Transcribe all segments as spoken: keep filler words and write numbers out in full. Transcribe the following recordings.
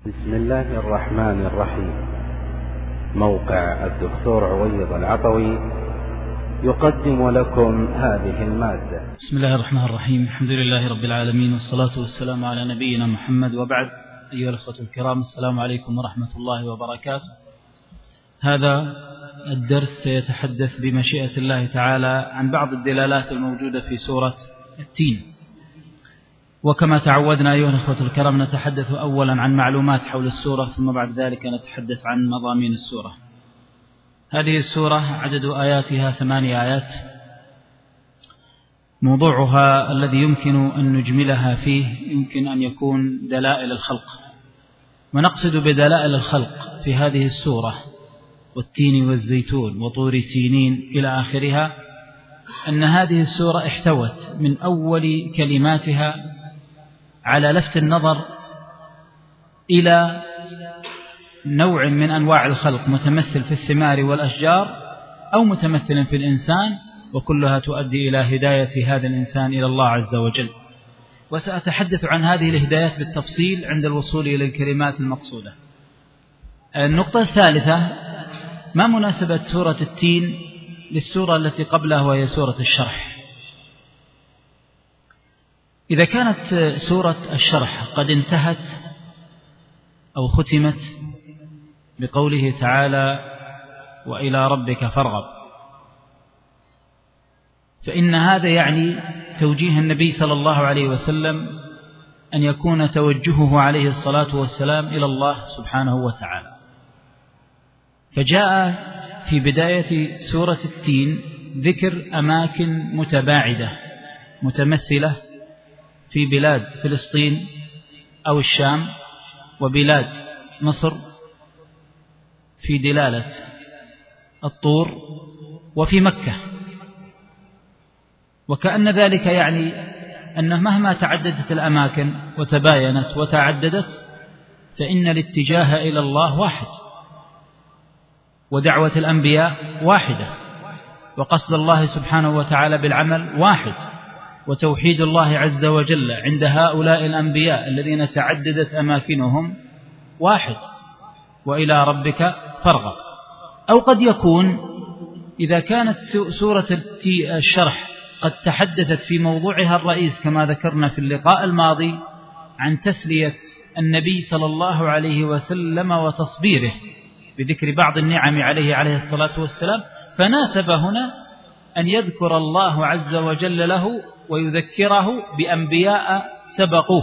بسم الله الرحمن الرحيم. موقع الدكتور عويض العطوي يقدم لكم هذه المادة. بسم الله الرحمن الرحيم. الحمد لله رب العالمين، والصلاة والسلام على نبينا محمد، وبعد. أيها الأخوة الكرام، السلام عليكم ورحمة الله وبركاته. هذا الدرس سيتحدث بمشيئة الله تعالى عن بعض الدلالات الموجودة في سورة التين. وكما تعودنا أيها الأخوة الكرام، نتحدث أولا عن معلومات حول السورة، ثم بعد ذلك نتحدث عن مضامين السورة. هذه السورة عدد آياتها ثمانية آيات. موضوعها الذي يمكن أن نجملها فيه يمكن أن يكون دلائل الخلق. ونقصد بدلائل الخلق في هذه السورة والتين والزيتون وطور سينين إلى آخرها أن هذه السورة احتوت من أول كلماتها على لفت النظر إلى نوع من أنواع الخلق متمثل في الثمار والأشجار أو متمثل في الإنسان، وكلها تؤدي إلى هداية هذا الإنسان إلى الله عز وجل. وسأتحدث عن هذه الهدايات بالتفصيل عند الوصول إلى الكلمات المقصودة. النقطة الثالثة: ما مناسبة سورة التين للسورة التي قبلها وهي سورة الشرح؟ إذا كانت سورة الشرح قد انتهت أو ختمت بقوله تعالى وإلى ربك فارغب، فإن هذا يعني توجيه النبي صلى الله عليه وسلم أن يكون توجهه عليه الصلاة والسلام إلى الله سبحانه وتعالى. فجاء في بداية سورة التين ذكر أماكن متباعدة متمثلة في بلاد فلسطين أو الشام وبلاد مصر في دلالة الطور وفي مكة، وكأن ذلك يعني أن مهما تعددت الأماكن وتباينت وتعددت فإن الاتجاه إلى الله واحد، ودعوة الأنبياء واحدة، وقصد الله سبحانه وتعالى بالعمل واحد، وتوحيد الله عز وجل عند هؤلاء الأنبياء الذين تعددت أماكنهم واحد، وإلى ربك فارغب. أو قد يكون إذا كانت سورة الشرح قد تحدثت في موضوعها الرئيس كما ذكرنا في اللقاء الماضي عن تسلية النبي صلى الله عليه وسلم وتصبيره بذكر بعض النعم عليه عليه الصلاة والسلام، فناسب هنا أن يذكر الله عز وجل له ويذكره بأنبياء سبقوه،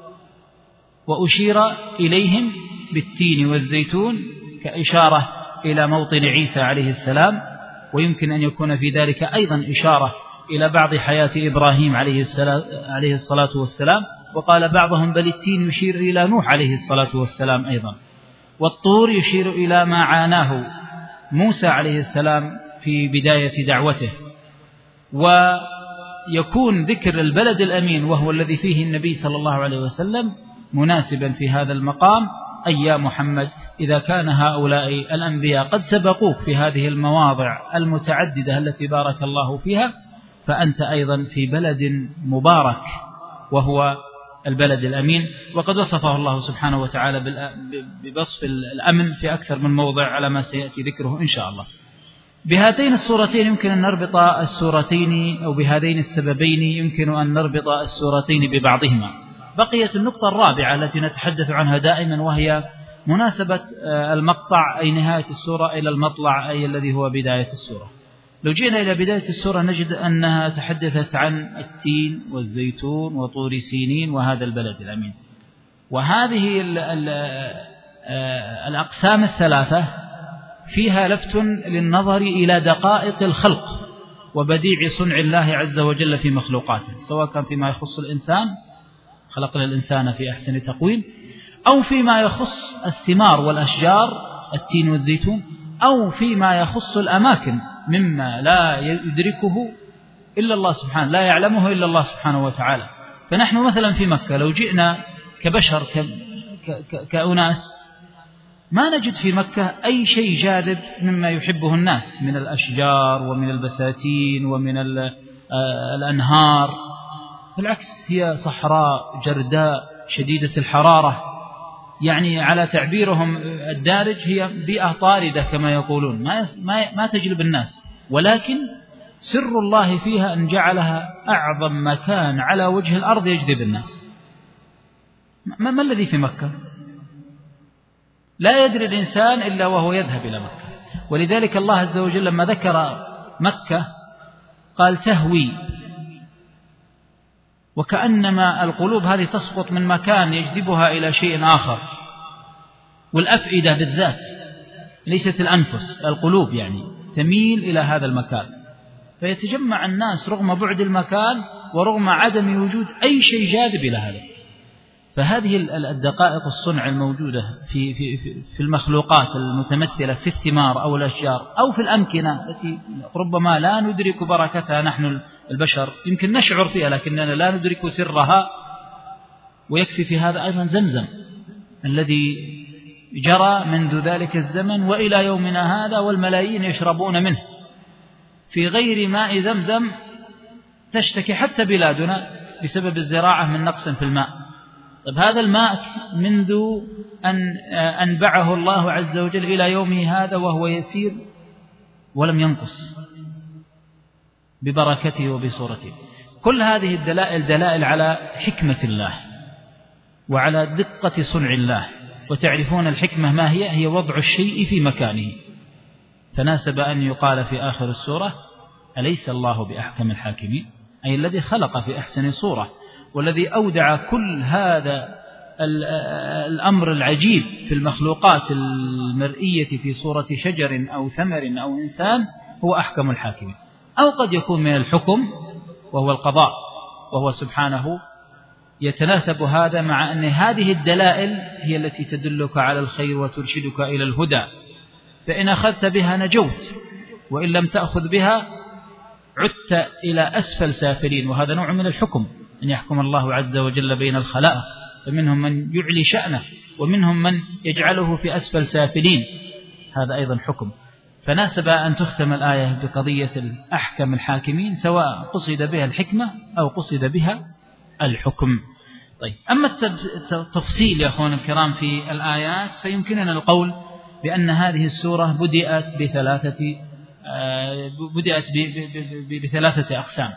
وأشير إليهم بالتين والزيتون كإشارة إلى موطن عيسى عليه السلام، ويمكن أن يكون في ذلك أيضا إشارة إلى بعض حياة إبراهيم عليه الصلاة والسلام. وقال بعضهم بل التين يشير إلى نوح عليه الصلاة والسلام أيضا، والطور يشير إلى ما عاناه موسى عليه السلام في بداية دعوته. ويكون ذكر البلد الأمين وهو الذي فيه النبي صلى الله عليه وسلم مناسبا في هذا المقام. أي يا محمد، إذا كان هؤلاء الأنبياء قد سبقوك في هذه المواضع المتعددة التي بارك الله فيها، فأنت أيضا في بلد مبارك وهو البلد الأمين. وقد وصفه الله سبحانه وتعالى بوصف الأمن في أكثر من موضع على ما سيأتي ذكره إن شاء الله. بهاتين السورتين يمكن أن نربط السورتين، أو بهذين السببين يمكن أن نربط السورتين ببعضهما. بقيت النقطة الرابعة التي نتحدث عنها دائما، وهي مناسبة المقطع أي نهاية السورة إلى المطلع أي الذي هو بداية السورة. لو جئنا إلى بداية السورة نجد أنها تحدثت عن التين والزيتون وطور سينين وهذا البلد الأمين، وهذه ال ال الأقسام الثلاثة فيها لفت للنظر إلى دقائق الخلق وبديع صنع الله عز وجل في مخلوقاته، سواء كان فيما يخص الإنسان، خلقنا الإنسان في أحسن تقويم، أو فيما يخص الثمار والأشجار التين والزيتون، أو فيما يخص الأماكن مما لا يدركه إلا الله سبحانه، لا يعلمه إلا الله سبحانه وتعالى. فنحن مثلا في مكة لو جئنا كبشر كأناس ما نجد في مكة أي شيء جاذب مما يحبه الناس من الأشجار ومن البساتين ومن الأنهار، بالعكس هي صحراء جرداء شديدة الحرارة، يعني على تعبيرهم الدارج هي بيئة طاردة كما يقولون، ما ما ما تجلب الناس، ولكن سر الله فيها أن جعلها أعظم مكان على وجه الأرض يجذب الناس. ما, ما الذي في مكة؟ لا يدري الإنسان إلا وهو يذهب إلى مكة. ولذلك الله عز وجل لما ذكر مكة قال تهوي، وكأنما القلوب هذه تسقط من مكان يجذبها إلى شيء آخر. والأفئدة بالذات، ليست الأنفس، القلوب يعني تميل إلى هذا المكان، فيتجمع الناس رغم بعد المكان ورغم عدم وجود أي شيء جاذب إلى هذا. فهذه الدقائق الصنع الموجودة في, في, في المخلوقات المتمثلة في الثمار أو الأشجار أو في الأمكنة التي ربما لا ندرك بركتها نحن البشر، يمكن نشعر فيها لكننا لا ندرك سرها. ويكفي في هذا أيضا زمزم الذي جرى منذ ذلك الزمن وإلى يومنا هذا، والملايين يشربون منه في غير ماء زمزم تشتكي حتى بلادنا بسبب الزراعة من نقص في الماء. طيب هذا الماء منذ أن أنبعه الله عز وجل إلى يومه هذا وهو يسير ولم ينقص ببركته وبصورته. كل هذه الدلائل دلائل على حكمة الله وعلى دقة صنع الله. وتعرفون الحكمة ما هي؟ هي وضع الشيء في مكانه. فناسب أن يقال في آخر السورة أليس الله بأحكم الحاكمين، أي الذي خلق في أحسن صورة، والذي أودع كل هذا الأمر العجيب في المخلوقات المرئية في صورة شجر أو ثمر أو إنسان هو أحكم الحاكمين. أو قد يكون من الحكم وهو القضاء، وهو سبحانه يتناسب هذا مع أن هذه الدلائل هي التي تدلك على الخير وترشدك إلى الهدى، فإن أخذت بها نجوت، وإن لم تأخذ بها عدت إلى أسفل سافلين. وهذا نوع من الحكم، أن يحكم الله عز وجل بين الخلائق، فمنهم من يعلي شأنه ومنهم من يجعله في أسفل سافلين، هذا أيضا حكم. فناسب أن تختم الآية بقضية الأحكم الحاكمين، سواء قصد بها الحكمة أو قصد بها الحكم. طيب، أما التفصيل يا أخوان الكرام في الآيات، فيمكننا القول بأن هذه السورة بدأت بثلاثة بدأت بثلاثة أقسام.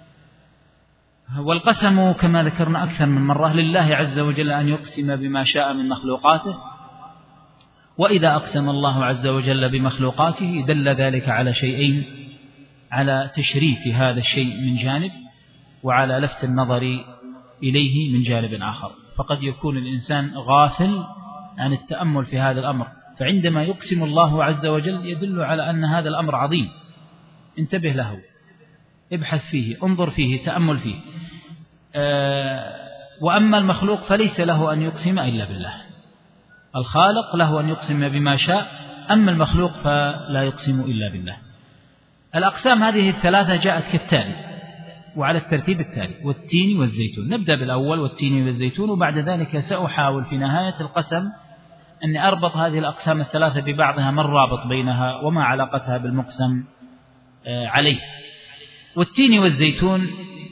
والقسم كما ذكرنا أكثر من مرة لله عز وجل أن يقسم بما شاء من مخلوقاته، وإذا أقسم الله عز وجل بمخلوقاته دل ذلك على شيئين: على تشريف هذا الشيء من جانب، وعلى لفت النظر إليه من جانب آخر. فقد يكون الإنسان غافل عن التأمل في هذا الأمر، فعندما يقسم الله عز وجل يدل على أن هذا الأمر عظيم، انتبه له، ابحث فيه، انظر فيه، تأمل فيه. أه وأما المخلوق فليس له أن يقسم إلا بالله. الخالق له أن يقسم بما شاء، أما المخلوق فلا يقسم إلا بالله. الأقسام هذه الثلاثة جاءت كالتالي وعلى الترتيب التالي: والتين والزيتون. نبدأ بالأول والتين والزيتون، وبعد ذلك سأحاول في نهاية القسم أني أربط هذه الأقسام الثلاثة ببعضها، ما الرابط بينها وما علاقتها بالمقسم عليه. والتين والزيتون،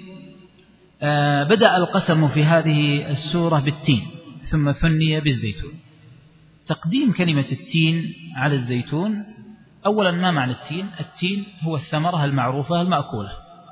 بدأ القسم في هذه السورة بالتين ثم ثني بالزيتون. تقديم كلمة التين على الزيتون، أولا ما معنى التين؟ التين هو الثمرة المعروفة المأكولة،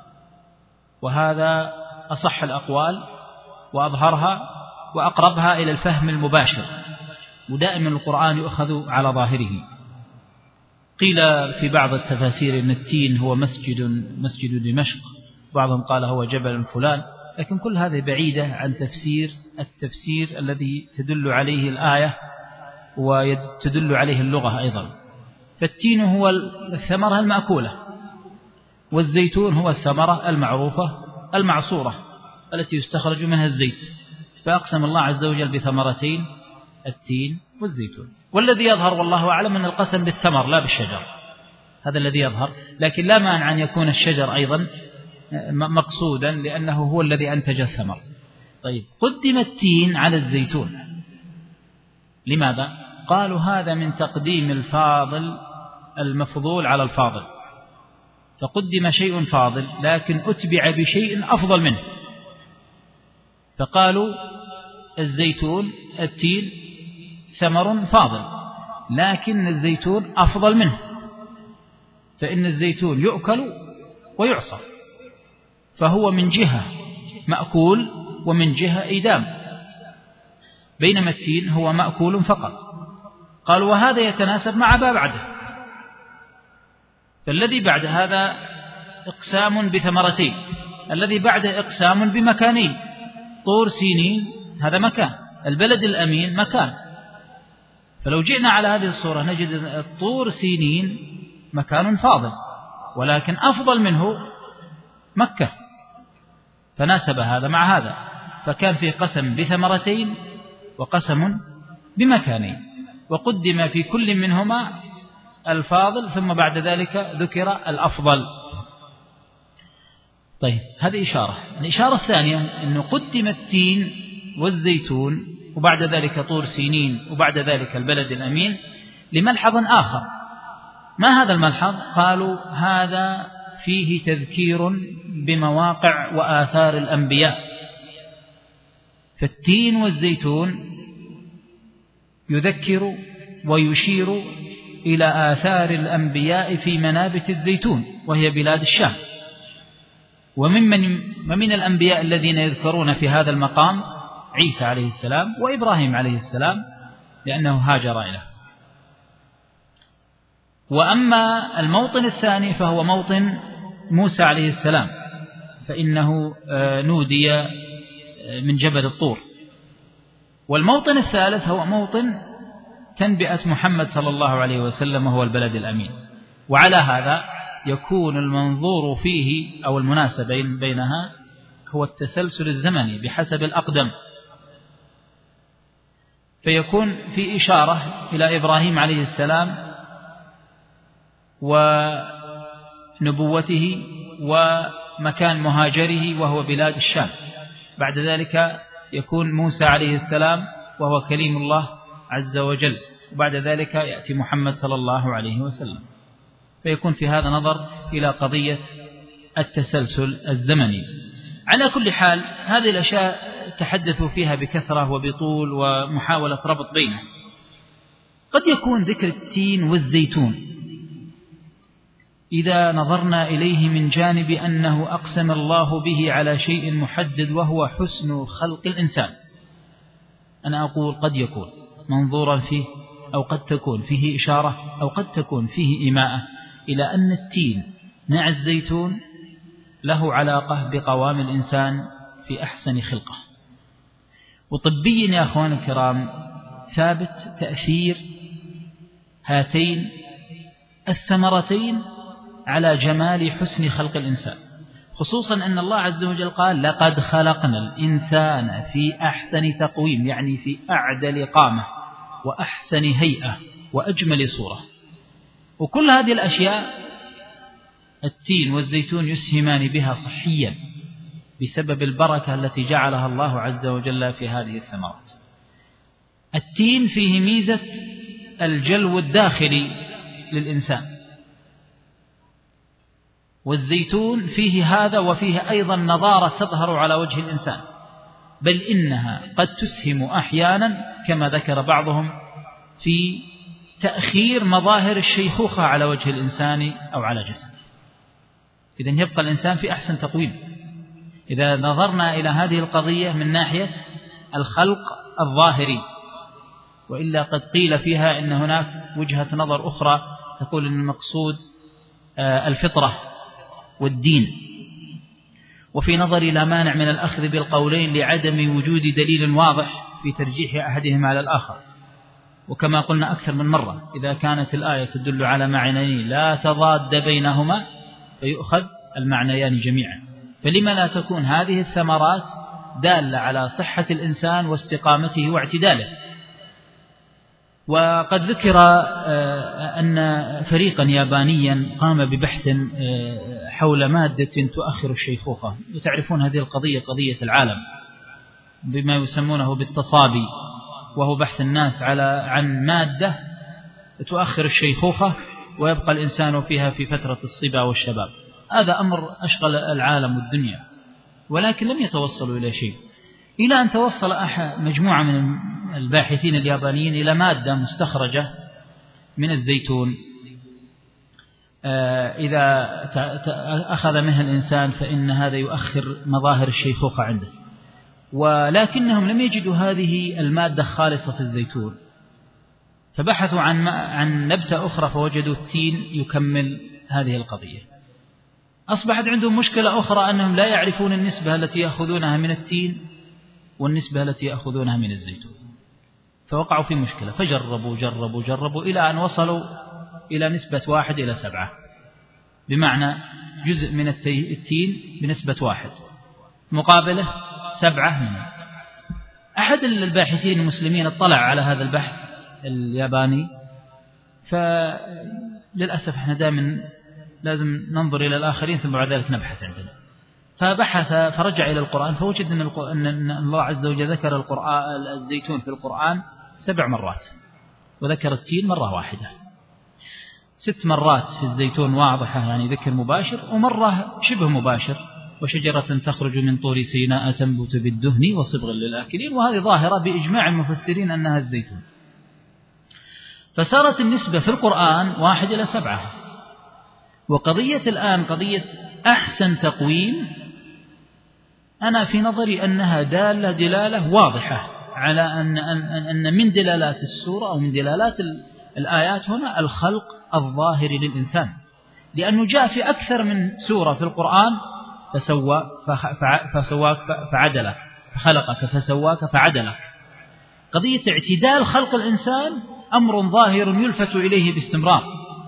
وهذا أصح الأقوال وأظهرها وأقربها إلى الفهم المباشر، ودائما القرآن يؤخذ على ظاهره. قيل في بعض التفاسير أن التين هو مسجد مسجد دمشق، بعضهم قال هو جبل فلان، لكن كل هذه بعيدة عن تفسير التفسير الذي تدل عليه الآية وتدل عليه اللغة أيضا. فالتين هو الثمرة المأكولة، والزيتون هو الثمرة المعروفة المعصورة التي يستخرج منها الزيت. فأقسم الله عز وجل بثمرتين، التين والزيتون. والذي يظهر والله أعلم أن القسم بالثمر لا بالشجر، هذا الذي يظهر، لكن لا مانع أن يكون الشجر أيضا مقصودا لأنه هو الذي أنتج الثمر. طيب، قدم التين على الزيتون، لماذا؟ قالوا هذا من تقديم الفاضل المفضول على الفاضل، فقدم شيء فاضل لكن أتبع بشيء أفضل منه، فقالوا الزيتون التين ثمر فاضل، لكن الزيتون أفضل منه، فإن الزيتون يؤكل ويعصر، فهو من جهة مأكول ومن جهة إيدام، بينما التين هو مأكول فقط. قال وهذا يتناسب مع ما بعده، فالذي بعد هذا إقسام بثمرتين، الذي بعده إقسام بمكانين. طور سينين هذا مكان، البلد الأمين مكان، فلو جئنا على هذه الصورة نجد الطور سينين مكان فاضل، ولكن أفضل منه مكة، فناسب هذا مع هذا، فكان في قسم بثمرتين وقسم بمكانين، وقدم في كل منهما الفاضل ثم بعد ذلك ذكر الأفضل. طيب هذه إشارة. الإشارة الثانية أنه قدم التين والزيتون وبعد ذلك طور سينين وبعد ذلك البلد الأمين لملحظ آخر. ما هذا الملحظ؟ قالوا هذا فيه تذكير بمواقع وآثار الأنبياء، فالتين والزيتون يذكر ويشير إلى آثار الأنبياء في منابت الزيتون وهي بلاد الشام. ومن ومن الأنبياء الذين يذكرون في هذا المقام عيسى عليه السلام وإبراهيم عليه السلام لأنه هاجر إليه. وأما الموطن الثاني فهو موطن موسى عليه السلام، فإنه نودي من جبل الطور. والموطن الثالث هو موطن تنبئة محمد صلى الله عليه وسلم وهو البلد الأمين. وعلى هذا يكون المنظور فيه أو المناسبة بينها هو التسلسل الزمني بحسب الأقدم، فيكون في إشارة إلى إبراهيم عليه السلام ونبوته ومكان مهاجره وهو بلاد الشام. بعد ذلك يكون موسى عليه السلام وهو كليم الله عز وجل، وبعد ذلك يأتي محمد صلى الله عليه وسلم، فيكون في هذا نظر إلى قضية التسلسل الزمني. على كل حال هذه الأشياء تحدثوا فيها بكثرة وبطول ومحاولة ربط بينه. قد يكون ذكر التين والزيتون إذا نظرنا إليه من جانب أنه أقسم الله به على شيء محدد وهو حسن خلق الإنسان، أنا أقول قد يكون منظورا فيه، أو قد تكون فيه إشارة، أو قد تكون فيه إيماءة إلى أن التين مع الزيتون له علاقة بقوام الإنسان في أحسن خلقه. وطبيا يا أخوان الكرام ثابت تأثير هاتين الثمرتين على جمال حسن خلق الإنسان، خصوصا أن الله عز وجل قال لقد خلقنا الإنسان في أحسن تقويم، يعني في أعدل قامة وأحسن هيئة وأجمل صورة. وكل هذه الأشياء التين والزيتون يسهمان بها صحيا بسبب البركة التي جعلها الله عز وجل في هذه الثمرات. التين فيه ميزة الجلو الداخلي للإنسان، والزيتون فيه هذا وفيه أيضا نضارة تظهر على وجه الإنسان، بل إنها قد تسهم أحيانا كما ذكر بعضهم في تأخير مظاهر الشيخوخة على وجه الإنسان أو على جسده. إذن يبقى الإنسان في أحسن تقويم إذا نظرنا إلى هذه القضية من ناحية الخلق الظاهري، وإلا قد قيل فيها إن هناك وجهة نظر أخرى تقول إن المقصود الفطرة والدين. وفي نظري لا مانع من الأخذ بالقولين لعدم وجود دليل واضح في ترجيح أحدهما على الآخر. وكما قلنا أكثر من مرة إذا كانت الآية تدل على معنيين لا تضاد بينهما فيؤخذ المعنيان جميعا، فلما لا تكون هذه الثمرات دالة على صحة الإنسان واستقامته واعتداله. وقد ذكر أن فريقا يابانيا قام ببحث حول مادة تؤخر الشيخوخة، وتعرفون هذه القضية قضية العالم بما يسمونه بالتصابي، وهو بحث الناس على عن مادة تؤخر الشيخوخة ويبقى الإنسان فيها في فترة الصبا والشباب. هذا أمر أشغل العالم والدنيا، ولكن لم يتوصلوا إلى شيء، إلى أن توصل أحد مجموعة من الباحثين اليابانيين إلى مادة مستخرجة من الزيتون إذا أخذ منها الإنسان فإن هذا يؤخر مظاهر الشيخوخة عنده، ولكنهم لم يجدوا هذه المادة خالصة في الزيتون، فبحثوا عن عن نبتة أخرى فوجدوا التين يكمل هذه القضية. أصبحت عندهم مشكلة أخرى أنهم لا يعرفون النسبة التي يأخذونها من التين والنسبة التي يأخذونها من الزيتون، فوقعوا في مشكلة، فجربوا جربوا جربوا إلى أن وصلوا إلى نسبة واحد إلى سبعة، بمعنى جزء من التين بنسبة واحد مقابله سبعة منه. أحد الباحثين المسلمين اطلع على هذا البحث الياباني، فللأسف احنا دائما لازم ننظر إلى الآخرين ثم بعد ذلك نبحث عندنا، فبحث فرجع إلى القرآن فوجد أن الله عز وجل ذكر القرآن الزيتون في القرآن سبع مرات، وذكر التين مرة واحدة. ست مرات في الزيتون واضحة يعني ذكر مباشر، ومرة شبه مباشر، وشجرة تخرج من طور سيناء تنبت بالدهن وصبغ للآكلين، وهذه ظاهرة بإجماع المفسرين أنها الزيتون. فصارت النسبة في القرآن واحد إلى سبعة. وقضية الآن قضية أحسن تقويم، أنا في نظري أنها دالة دلالة واضحة على أن, أن, أن من دلالات السورة أو من دلالات الآيات هنا الخلق الظاهر للإنسان، لأنه جاء في أكثر من سورة في القرآن فسوى فسواك فعدلك، خلقك فسواك فعدلك. قضية اعتدال خلق الإنسان أمر ظاهر يلفت إليه باستمرار،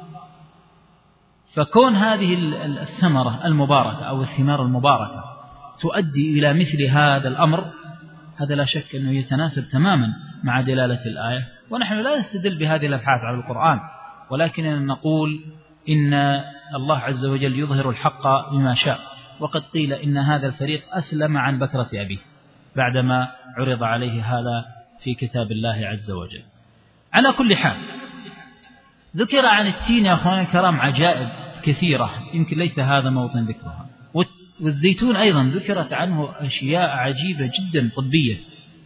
فكون هذه الثمرة المباركة أو الثمار المباركة تؤدي إلى مثل هذا الأمر، هذا لا شك أنه يتناسب تماما مع دلالة الآية. ونحن لا نستدل بهذه الأبحاث على القرآن، ولكننا نقول إن الله عز وجل يظهر الحق بما شاء، وقد قيل إن هذا الفريق أسلم عن بكرة أبيه بعدما عرض عليه هذا في كتاب الله عز وجل. على كل حال، ذكر عن التين يا أخواني الكرام عجائب كثيرة يمكن ليس هذا موطن ذكرها، والزيتون أيضا ذكرت عنه أشياء عجيبة جدا طبية،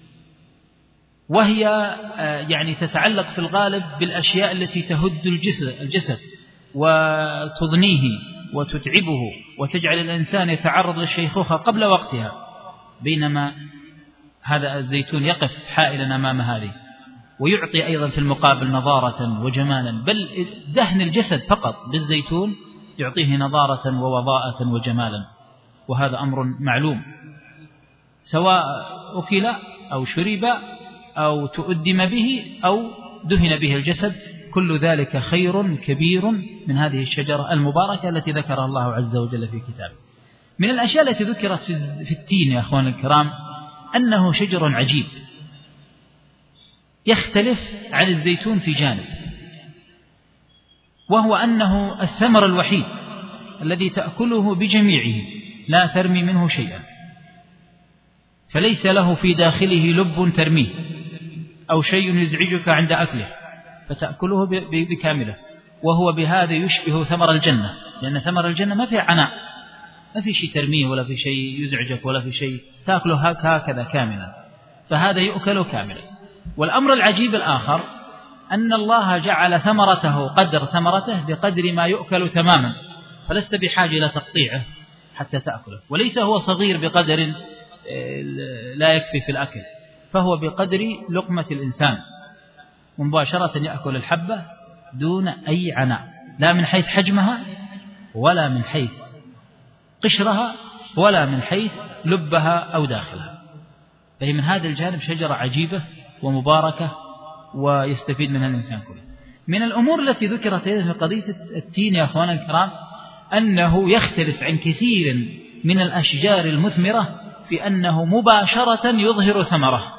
وهي يعني تتعلق في الغالب بالأشياء التي تهد الجسد وتضنيه وتتعبه وتجعل الإنسان يتعرض للشيخوخة قبل وقتها، بينما هذا الزيتون يقف حائلا أمام هذه، ويعطي أيضا في المقابل نضارة وجمالا، بل دهن الجسد فقط بالزيتون يعطيه نضارة ووضاءة وجمالا، وهذا أمر معلوم، سواء أكل أو شرب أو تؤدم به أو دهن به الجسد، كل ذلك خير كبير من هذه الشجرة المباركة التي ذكرها الله عز وجل في كتابه. من الأشياء التي ذكرت في التين يا أخوان الكرام أنه شجر عجيب يختلف عن الزيتون في جانب، وهو أنه الثمر الوحيد الذي تأكله بجميعه لا ترمي منه شيئا، فليس له في داخله لب ترميه أو شيء يزعجك عند أكله فتأكله بكامله، وهو بهذا يشبه ثمر الجنة، لأن ثمر الجنة ما في عناء، ما في شيء ترميه ولا في شيء يزعجك ولا في شيء، تأكله هكذا كاملا، فهذا يؤكل كاملا. والأمر العجيب الآخر أن الله جعل ثمرته قدر ثمرته بقدر ما يؤكل تماما، فلست بحاجة إلى تقطيعه حتى تأكله، وليس هو صغير بقدر لا يكفي في الأكل، فهو بقدر لقمة الإنسان مباشرة يأكل الحبة دون أي عناء، لا من حيث حجمها ولا من حيث قشرها ولا من حيث لبها أو داخلها. فهي من هذا الجانب شجرة عجيبة ومباركة ويستفيد منها الإنسان كله. من الأمور التي ذكرت في قضية التين يا أخوانا الكرام أنه يختلف عن كثير من الأشجار المثمرة في أنه مباشرة يظهر ثمره،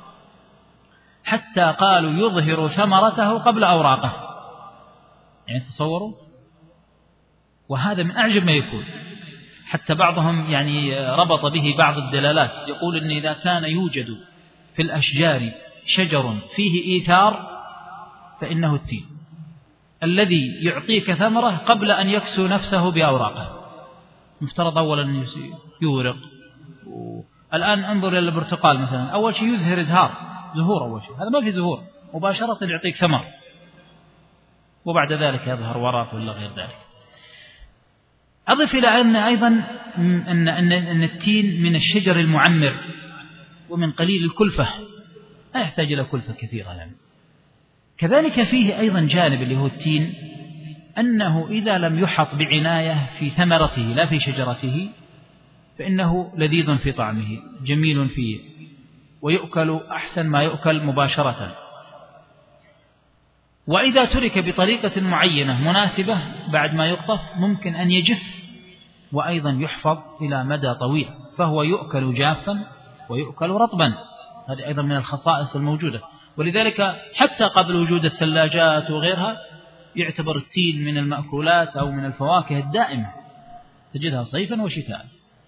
حتى قالوا يظهر ثمرته قبل أوراقه، يعني تصوروا، وهذا من أعجب ما يكون. حتى بعضهم يعني ربط به بعض الدلالات، يقول إن إذا كان يوجد في الأشجار شجر فيه إيثار فإنه التين الذي يعطيك ثمره قبل أن يكسو نفسه بأوراقه. مفترض أولا يورق، الآن انظر إلى البرتقال مثلا، أول شيء يزهر إزهار زهور أول شيء، هذا ما في زهور، مباشرة يعطيك ثمر، وبعد ذلك يظهر ورق ولا غير ذلك. أضف إلى أن أيضا أن, أن, أن التين من الشجر المعمر ومن قليل الكلفة، لا يحتاج إلى كلفة كثيرة يعني. كذلك فيه أيضا جانب اللي هو التين، أنه إذا لم يحط بعناية في ثمرته لا في شجرته فإنه لذيذ في طعمه، جميل فيه، ويؤكل أحسن ما يؤكل مباشرة. وإذا ترك بطريقة معينة مناسبة بعد ما يقطف ممكن أن يجف، وأيضا يحفظ إلى مدى طويل، فهو يؤكل جافا ويؤكل رطبا، هذه أيضا من الخصائص الموجودة. ولذلك حتى قبل وجود الثلاجات وغيرها يعتبر التين من المأكولات أو من الفواكه الدائمة، تجدها صيفا وشتاء.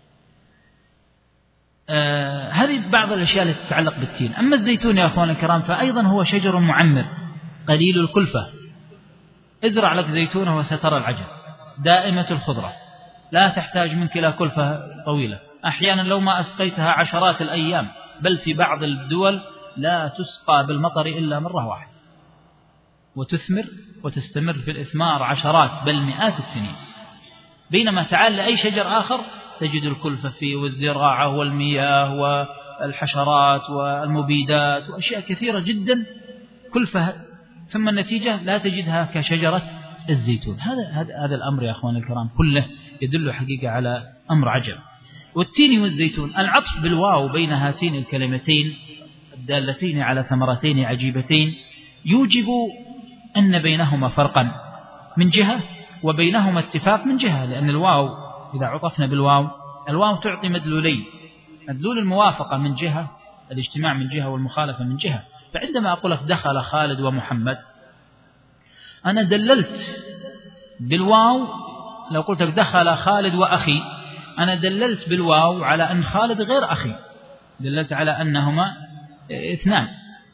آه هذه بعض الأشياء التي تتعلق بالتين. أما الزيتون يا أخوان الكرام فأيضا هو شجر معمر قليل الكلفة، ازرع لك زيتونة وسترى العجب، دائمة الخضرة، لا تحتاج منك إلى كلفة طويلة، أحيانا لو ما أسقيتها عشرات الأيام، بل في بعض الدول لا تسقى بالمطر إلا مرة واحدة، وتثمر وتستمر في الإثمار عشرات بل مئات السنين. بينما تعال لأي شجر آخر تجد الكلفة فيه، والزراعة والمياه والحشرات والمبيدات وأشياء كثيرة جدا كلفة، ثم النتيجة لا تجدها كشجرة الزيتون. هذا هذا هذا الأمر يا أخوان الكرام كله يدل حقيقة على أمر عجب. والتين والزيتون، العطف بالواو بين هاتين الكلمتين الدالتين على ثمرتين عجيبتين يوجب أن بينهما فرقا من جهة وبينهما اتفاق من جهة، لأن الواو إذا عطفنا بالواو، الواو تعطي مدلولين، مدلول الموافقة من جهة، الاجتماع من جهة، والمخالفة من جهة. فعندما أقول لك دخل خالد ومحمد، أنا دللت بالواو. لو قلت لك دخل خالد وأخي، أنا دللت بالواو على أن خالد غير أخي، دللت على أنهما اثنان.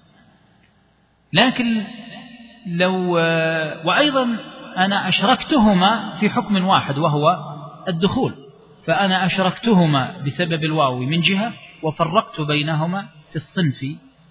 لكن لو وأيضا أنا أشركتهما في حكم واحد وهو الدخول، فأنا أشركتهما بسبب الواو من جهة، وفرقت بينهما في الصنف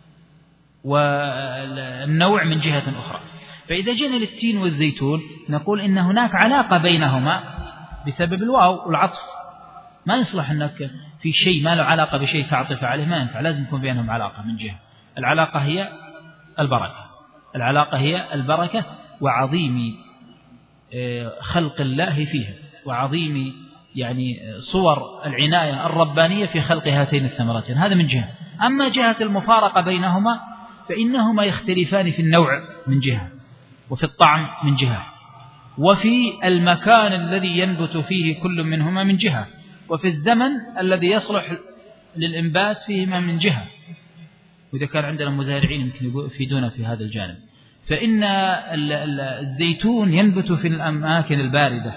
والنوع من جهة أخرى. فإذا جينا للتين والزيتون نقول إن هناك علاقة بينهما بسبب الواو والعطف، ما يصلح أنك في شيء ما له علاقة بشيء تعطف عليه، ما ينفع، لازم يكون بينهم علاقة من جهة. العلاقة هي البركة، العلاقة هي البركة وعظيم خلق الله فيها، وعظيم يعني صور العناية الربانية في خلق هاتين الثمرتين، هذا من جهة. أما جهة المفارقة بينهما فإنهما يختلفان في النوع من جهة، وفي الطعم من جهة، وفي المكان الذي ينبت فيه كل منهما من جهة، وفي الزمن الذي يصلح للإنبات فيهما من جهة. وإذا كان عندنا مزارعين يمكن يفيدونا في هذا الجانب. فإن الزيتون ينبت في الأماكن الباردة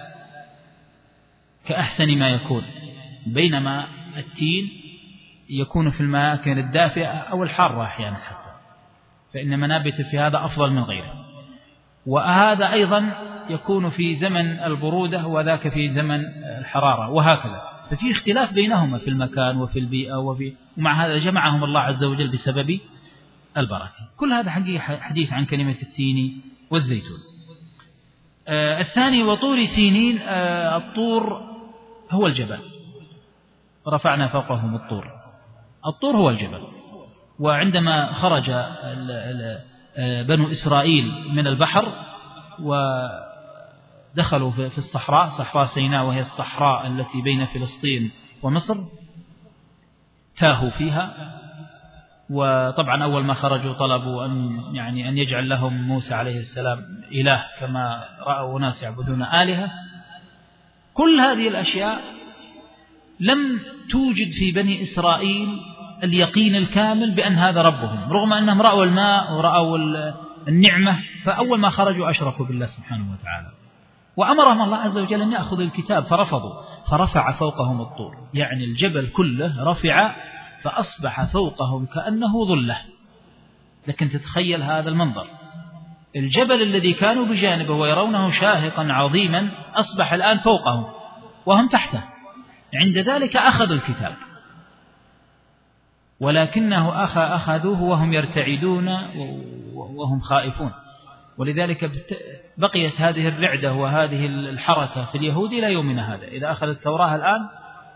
كأحسن ما يكون، بينما التين يكون في الأماكن الدافئة أو الحارة أحيانا حتى، فإن منابت في هذا أفضل من غيره. وهذا أيضا يكون في زمن البرودة وذاك في زمن الحرارة، وهكذا. ففي اختلاف بينهما في المكان وفي البيئة، وفي ومع هذا جمعهم الله عز وجل بسبب البركة. كل هذا حقيقة حديث عن كلمة التين والزيتون. آه الثاني وطور سينين، آه الطور هو الجبل، رفعنا فوقهم الطور، الطور هو الجبل. وعندما خرج بنو إسرائيل من البحر ودخلوا في الصحراء، صحراء سيناء، وهي الصحراء التي بين فلسطين ومصر، تاهوا فيها. وطبعا أول ما خرجوا طلبوا أن يعني أن يجعل لهم موسى عليه السلام إله كما رأوا ناس يعبدون آلهة. كل هذه الأشياء لم توجد في بني إسرائيل اليقين الكامل بأن هذا ربهم، رغم أنهم رأوا الماء ورأوا النعمة. فأول ما خرجوا أشركوا بالله سبحانه وتعالى، وأمرهم الله عز وجل أن يأخذوا الكتاب فرفضوا، فرفع فوقهم الطور، يعني الجبل كله رفع فأصبح فوقهم كأنه ظلة. لكن تتخيل هذا المنظر، الجبل الذي كانوا بجانبه ويرونه شاهقا عظيما أصبح الآن فوقهم وهم تحته. عند ذلك أخذوا الكتاب، ولكنه أخذوه وهم يرتعدون وهم خائفون، ولذلك بقيت هذه الرعدة وهذه الحركة في اليهود إلى يومنا هذا. إذا أخذ التوراة الآن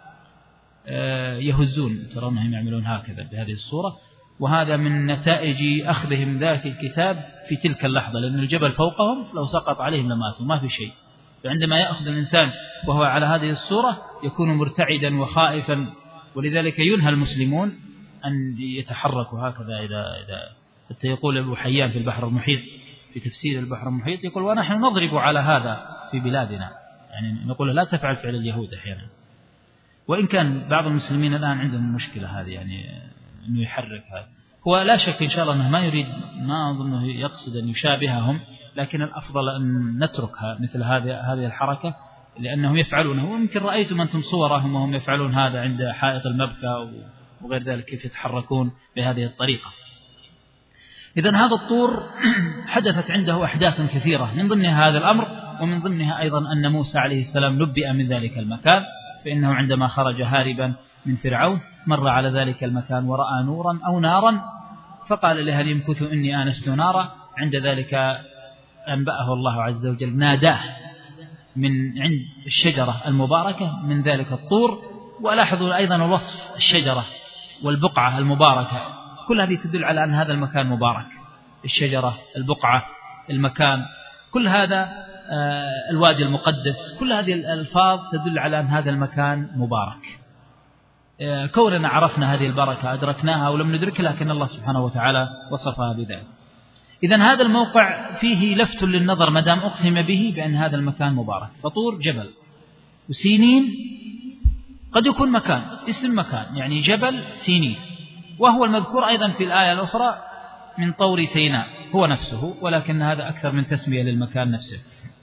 يهزون، ترونهم يعملون هكذا بهذه الصورة، وهذا من نتائج أخذهم ذاك الكتاب في تلك اللحظة، لأن الجبل فوقهم لو سقط عليهم لماتوا ما في شيء. فعندما يأخذ الإنسان وهو على هذه الصورة يكون مرتعدا وخائفا، ولذلك ينهى المسلمون أن يتحركوا هكذا. إذا إذا حتى يقول أبو حيان في البحر المحيط في تفسير البحر المحيط يقول: ونحن نضرب على هذا في بلادنا، يعني نقول لا تفعل فعل اليهود أحيانا. وإن كان بعض المسلمين الآن عندهم المشكلة هذه، يعني أنه يحرك هذا. هو لا شك إن شاء الله أنه ما يريد، ما أظنه يقصد أن يشابههم، لكن الأفضل أن نتركها مثل هذه هذه الحركة، لأنهم يفعلونه. ويمكن رأيتم أنتم صورهم وهم يفعلون هذا عند حائط المبكى وغير ذلك، كيف يتحركون بهذه الطريقة. إذن هذا الطور حدثت عنده أحداث كثيرة، من ضمنها هذا الأمر، ومن ضمنها أيضا أن موسى عليه السلام نبئ من ذلك المكان، فإنه عندما خرج هاربا من فرعون مر على ذلك المكان ورأى نورا أو نارا، فقال لها ليمكث إني آنست نارا. عند ذلك أنبأه الله عز وجل، ناداه من عند الشجرة المباركة من ذلك الطور. ولاحظوا أيضا الوصف، الشجرة والبقعة المباركة، كل هذه تدل على أن هذا المكان مبارك. الشجرة، البقعة، المكان، كل هذا الوادي المقدس، كل هذه الألفاظ تدل على أن هذا المكان مبارك. كوننا عرفنا هذه البركة أدركناها ولم ندركها، لكن الله سبحانه وتعالى وصفها بذلك. إذن هذا الموقع فيه لفت للنظر ما دام أقسم به بأن هذا المكان مبارك. فطور جبل، وسينين قد يكون مكان، اسم مكان، يعني جبل سينين، وهو المذكور أيضا في الآية الأخرى من طور سيناء، هو نفسه، ولكن هذا أكثر من تسمية للمكان نفسه.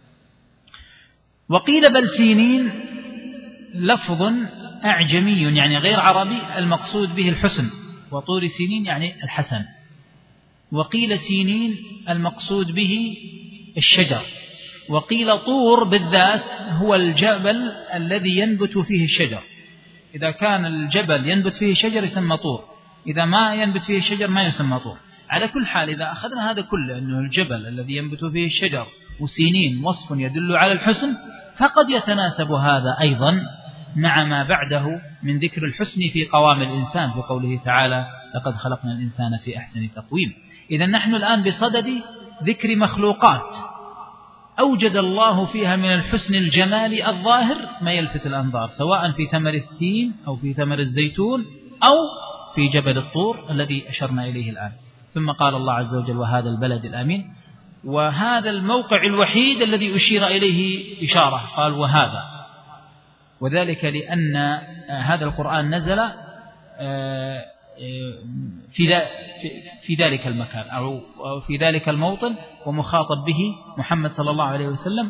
وقيل بل سينين لفظ أعجمي يعني غير عربي، المقصود به الحسن، وطور سينين يعني الحسن. وقيل سينين المقصود به الشجر. وقيل طور بالذات هو الجبل الذي ينبت فيه الشجر. إذا كان الجبل ينبت فيه الشجر يسمى طور، إذا ما ينبت فيه الشجر ما يسمى طور. على كل حال إذا أخذنا هذا كله، أنه الجبل الذي ينبت فيه الشجر وسينين وصف يدل على الحسن، فقد يتناسب هذا أيضا مع ما بعده من ذكر الحسن في قوام الإنسان، في قوله تعالى: لقد خلقنا الإنسان في أحسن تقويم. إذا نحن الآن بصدد ذكر مخلوقات أوجد الله فيها من الحسن الجمالي الظاهر ما يلفت الأنظار، سواء في ثمر التين أو في ثمر الزيتون أو في جبل الطور الذي أشرنا إليه الآن. ثم قال الله عز وجل: وهذا البلد الأمين. وهذا الموقع الوحيد الذي أشير إليه إشارة، قال وهذا، وذلك لأن هذا القرآن نزل في ذلك المكان أو في ذلك الموطن، ومخاطب به محمد صلى الله عليه وسلم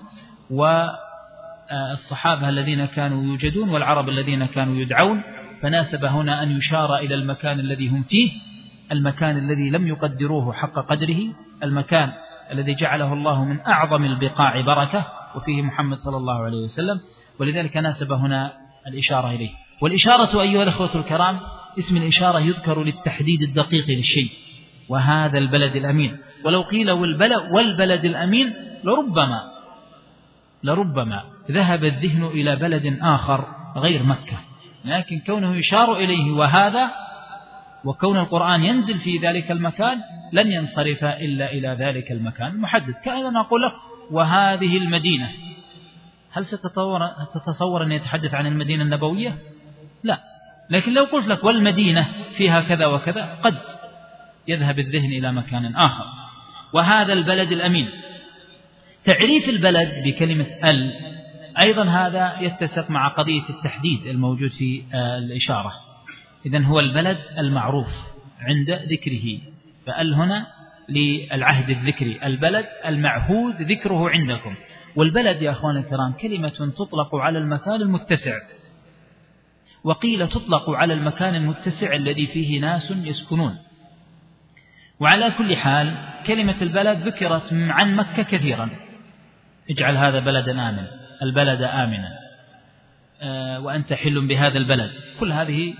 والصحابة الذين كانوا يوجدون والعرب الذين كانوا يدعون. فناسب هنا أن يشار إلى المكان الذي هم فيه، المكان الذي لم يقدروه حق قدره، المكان الذي جعله الله من أعظم البقاع بركة وفيه محمد صلى الله عليه وسلم، ولذلك ناسب هنا الإشارة إليه. والإشارة أيها الأخوة الكرام اسم الإشارة يذكر للتحديد الدقيق للشيء، وهذا البلد الأمين. ولو قيل والبلد الأمين لربما لربما ذهب الذهن إلى بلد آخر غير مكة، لكن كونه يشار إليه وهذا، وكون القرآن ينزل في ذلك المكان، لن ينصرف إلا إلى ذلك المكان المحدد. كأننا أقول لك وهذه المدينة، هل ستتصور, ستتصور أن يتحدث عن المدينة النبوية؟ لا. لكن لو قلت لك والمدينة فيها كذا وكذا، قد يذهب الذهن إلى مكان آخر. وهذا البلد الأمين، تعريف البلد بكلمة ال أيضا هذا يتسق مع قضية التحديد الموجود في الإشارة. إذن هو البلد المعروف عند ذكره، فال هنا للعهد الذكري، البلد المعهود ذكره عندكم. والبلد يا أخوان الكرام كلمة تطلق على المكان المتسع، وقيل تطلق على المكان المتسع الذي فيه ناس يسكنون. وعلى كل حال كلمة البلد ذكرت عن مكة كثيرا، اجعل هذا بلدا آمنا، البلد آمنا، أه وأنت حل بهذا البلد، كل هذه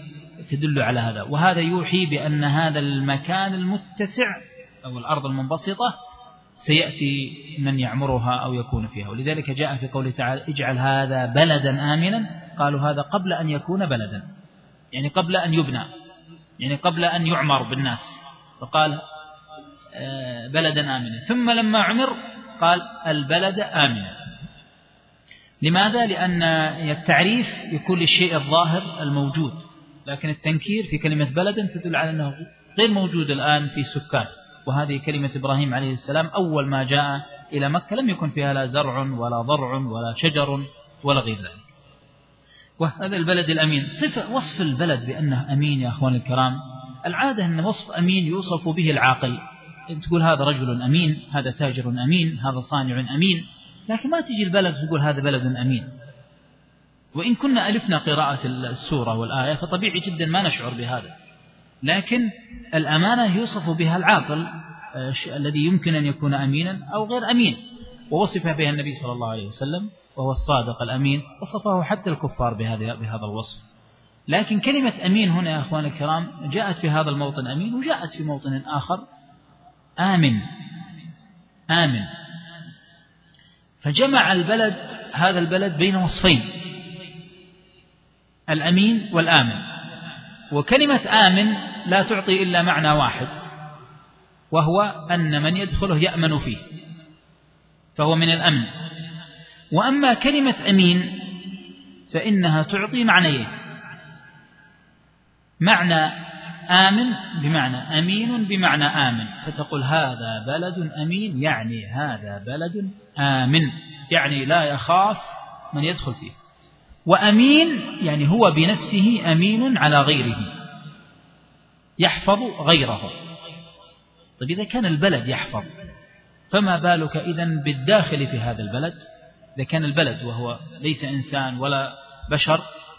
تدل على هذا. وهذا يوحي بأن هذا المكان المتسع أو الأرض المنبسطة سيأتي من يعمرها أو يكون فيها. ولذلك جاء في قوله تعالى اجعل هذا بلدا آمنا، قالوا هذا قبل أن يكون بلدا، يعني قبل أن يبنى، يعني قبل أن يعمر بالناس، فقال بلدا آمنا. ثم لما عمر قال البلد آمنا. لماذا؟ لأن التعريف يكون للشيء الظاهر الموجود، لكن التنكير في كلمة بلدا تدل على أنه غير موجود الآن في سكان. وهذه كلمة إبراهيم عليه السلام أول ما جاء إلى مكة لم يكن فيها لا زرع ولا ضرع ولا شجر ولا غير ذلك. وهذا البلد الأمين صفة وصف البلد بأنه أمين. يا أخوان الكرام، العادة أن وصف أمين يوصف به العاقل، تقول هذا رجل أمين، هذا تاجر أمين، هذا صانع أمين، لكن ما تجي البلد تقول هذا بلد أمين. وإن كنا ألفنا قراءة السورة والآية فطبيعي جدا ما نشعر بهذا، لكن الأمانة يوصف بها العاقل الذي يمكن أن يكون أمينا أو غير أمين، ووصف بها النبي صلى الله عليه وسلم وهو الصادق الأمين، وصفه حتى الكفار بهذا الوصف. لكن كلمة أمين هنا يا أخوان الكرام جاءت في هذا الموطن أمين، وجاءت في موطن آخر آمن آمن فجمع البلد هذا البلد بين وصفين، الأمين والآمن. وكلمة آمن لا تعطي إلا معنى واحد، وهو أن من يدخله يأمن فيه، فهو من الأمن. وأما كلمة أمين فإنها تعطي معنيين، معنى آمن بمعنى أمين بمعنى آمن، فتقول هذا بلد أمين يعني هذا بلد آمن، يعني لا يخاف من يدخل فيه. وأمين يعني هو بنفسه أمين على غيره، يحفظ غيره. طيب إذا كان البلد يحفظ فما بالك إذن بالداخل في هذا البلد؟ إذا كان البلد وهو ليس إنسان ولا بشر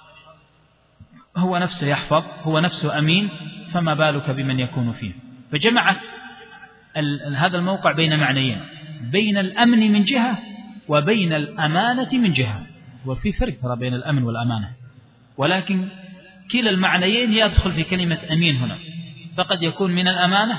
هو نفسه يحفظ، هو نفسه أمين، فما بالك بمن يكون فيه؟ فجمعت هذا الموقع بين معنيين، بين الأمن من جهة وبين الأمانة من جهة. وفي فرق ترى بين الأمن والأمانة، ولكن كلا المعنيين يدخل في كلمة أمين هنا. فقد يكون من الأمانة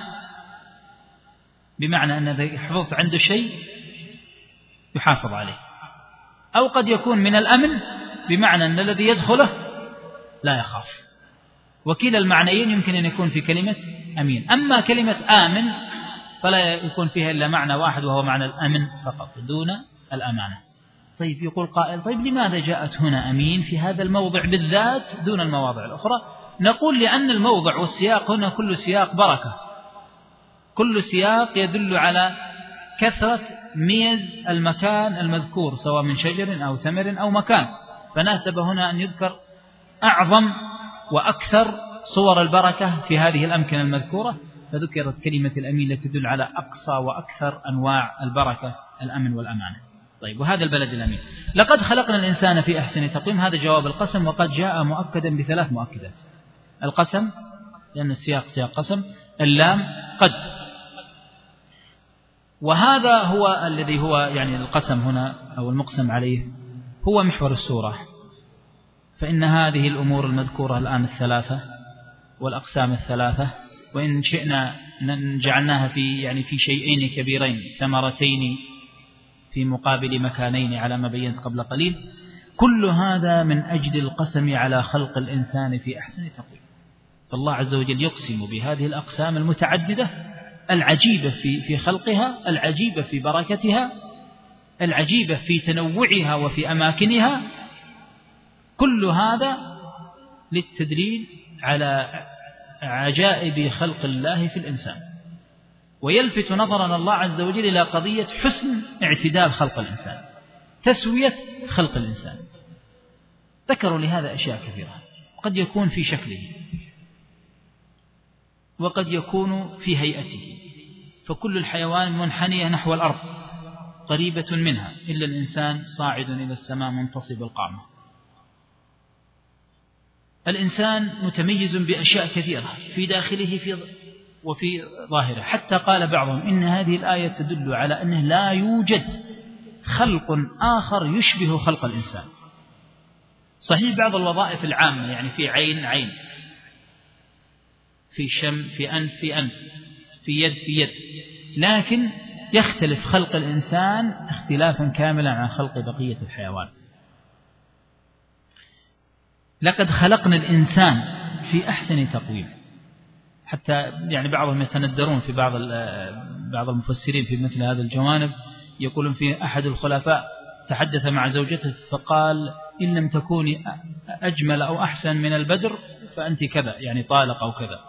بمعنى أن إذا حفظت عنده شيء يحافظ عليه، أو قد يكون من الأمن بمعنى أن الذي يدخله لا يخاف. وكلا المعنيين يمكن أن يكون في كلمة أمين. أما كلمة آمن فلا يكون فيها إلا معنى واحد، وهو معنى الأمن فقط دون الأمانة. طيب يقول قائل طيب لماذا جاءت هنا أمين في هذا الموضع بالذات دون المواضع الأخرى؟ نقول لأن الموضع والسياق هنا كل سياق بركة، كل سياق يدل على كثرة ميز المكان المذكور سواء من شجر أو ثمر أو مكان، فناسب هنا أن يذكر أعظم وأكثر صور البركة في هذه الأمكنة المذكورة، فذكرت كلمة الأمين التي تدل على أقصى وأكثر أنواع البركة، الأمن والأمانة. طيب وهذا البلد الأمين. لقد خلقنا الإنسان في أحسن تقويم، هذا جواب القسم، وقد جاء مؤكدا بثلاث مؤكدات. القسم لأن السياق سياق قسم، اللام قد. وهذا هو الذي هو يعني القسم هنا أو المقسم عليه هو محور السورة. فإن هذه الأمور المذكورة الآن الثلاثة والأقسام الثلاثة، وإن شئنا جعلناها في يعني في شيئين كبيرين، ثمرتين في مقابل مكانين على ما بينت قبل قليل، كل هذا من أجل القسم على خلق الإنسان في أحسن تقويم. فالله عز وجل يقسم بهذه الأقسام المتعددة العجيبة في في خلقها، العجيبة في بركتها، العجيبة في تنوعها وفي أماكنها، كل هذا للتدليل على عجائب خلق الله في الإنسان. ويلفت نظرنا الله عز وجل إلى قضية حسن اعتدال خلق الإنسان، تسوية خلق الإنسان. ذكروا لهذا أشياء كثيرة، قد يكون في شكله وقد يكون في هيئته، فكل الحيوان منحنية نحو الأرض قريبة منها، إلا الإنسان صاعد إلى السماء منتصب القامة. الإنسان متميز بأشياء كثيرة في داخله في وفي ظاهره، حتى قال بعضهم إن هذه الآية تدل على أنه لا يوجد خلق آخر يشبه خلق الإنسان. صحيح بعض الوظائف العامة يعني في عين عين، في شم، في أنف في أنف، في يد في يد، لكن يختلف خلق الإنسان اختلافا كاملا عن خلق بقية الحيوان. لقد خلقنا الإنسان في أحسن تقويم. حتى يعني بعضهم يتندرون في بعض بعض المفسرين في مثل هذا الجوانب، يقولون في أحد الخلفاء تحدث مع زوجته فقال: إن لم تكوني أجمل أو أحسن من البدر فأنت كذا، يعني طالق أو كذا.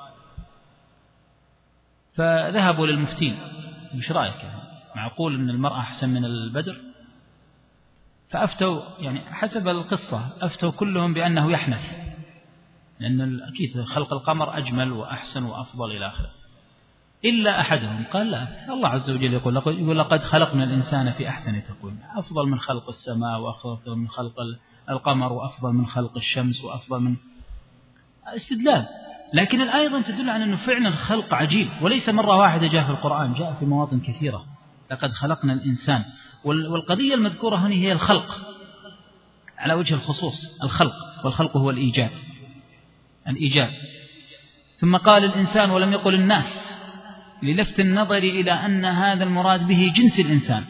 فذهبوا للمفتين: مش رأيك؟ يعني معقول أن المرأة أحسن من البدر؟ فأفتوا يعني حسب القصة أفتوا كلهم بأنه يحنث، لأن أكيد خلق القمر أجمل وأحسن وأفضل إلى آخره، إلا أحدهم قال: لا، الله عز وجل يقول: يقول لقد خلقنا الإنسان في أحسن تقويم، أفضل من خلق السماء وأفضل من خلق القمر وأفضل من خلق الشمس وأفضل من استدلال. لكن الآية أيضا تدل على أنه فعلا الخلق عجيب، وليس مرة واحدة جاء في القرآن، جاء في مواطن كثيرة: لقد خلقنا الإنسان. والقضية المذكورة هنا هي الخلق على وجه الخصوص، الخلق، والخلق هو الإيجاد، الإيجاد. ثم قال الإنسان ولم يقل الناس، للفت النظر إلى أن هذا المراد به جنس الإنسان،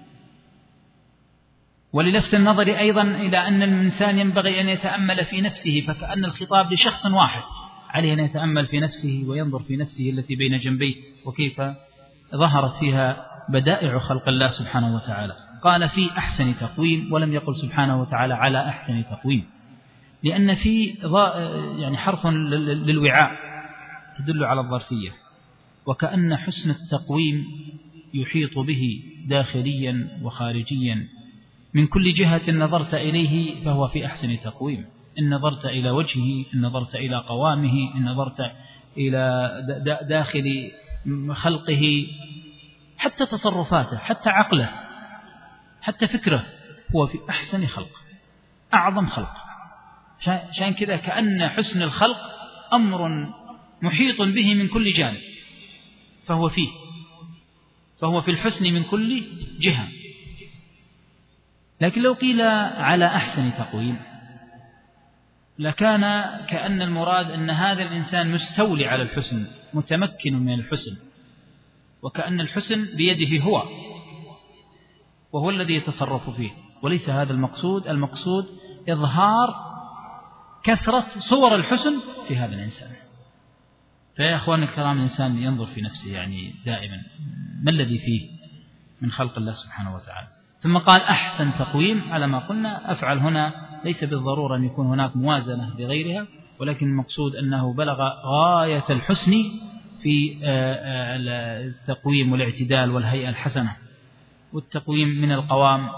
وللفت النظر أيضا إلى أن الإنسان ينبغي أن يتأمل في نفسه، فكأن الخطاب لشخص واحد، عليه أن يتأمل في نفسه وينظر في نفسه التي بين جنبيه، وكيف ظهرت فيها بدائع خلق الله سبحانه وتعالى. قال: في أحسن تقويم، ولم يقل سبحانه وتعالى على أحسن تقويم، لأن في يعني حرف للوعاء تدل على الظرفية، وكأن حسن التقويم يحيط به داخليا وخارجيا، من كل جهة نظرت إليه فهو في أحسن تقويم. إن نظرت إلى وجهه، إن نظرت إلى قوامه، إن نظرت إلى داخل خلقه، حتى تصرفاته، حتى عقله، حتى فكره، هو في أحسن خلق، أعظم خلق. عشان كذا كأن حسن الخلق أمر محيط به من كل جانب، فهو فيه، فهو في الحسن من كل جهة. لكن لو قيل على أحسن تقويم لكان كأن المراد أن هذا الإنسان مستولي على الحسن، متمكن من الحسن، وكأن الحسن بيده هو، وهو الذي يتصرف فيه، وليس هذا المقصود. المقصود إظهار كثرة صور الحسن في هذا الإنسان. فيا أخواني الكرام، الإنسان ينظر في نفسه يعني دائما ما الذي فيه من خلق الله سبحانه وتعالى. ثم قال: أحسن تقويم. على ما قلنا، أفعل هنا ليس بالضرورة أن يكون هناك موازنة بغيرها، ولكن المقصود أنه بلغ غاية الحسن في التقويم والاعتدال والهيئة الحسنة. والتقويم من القوام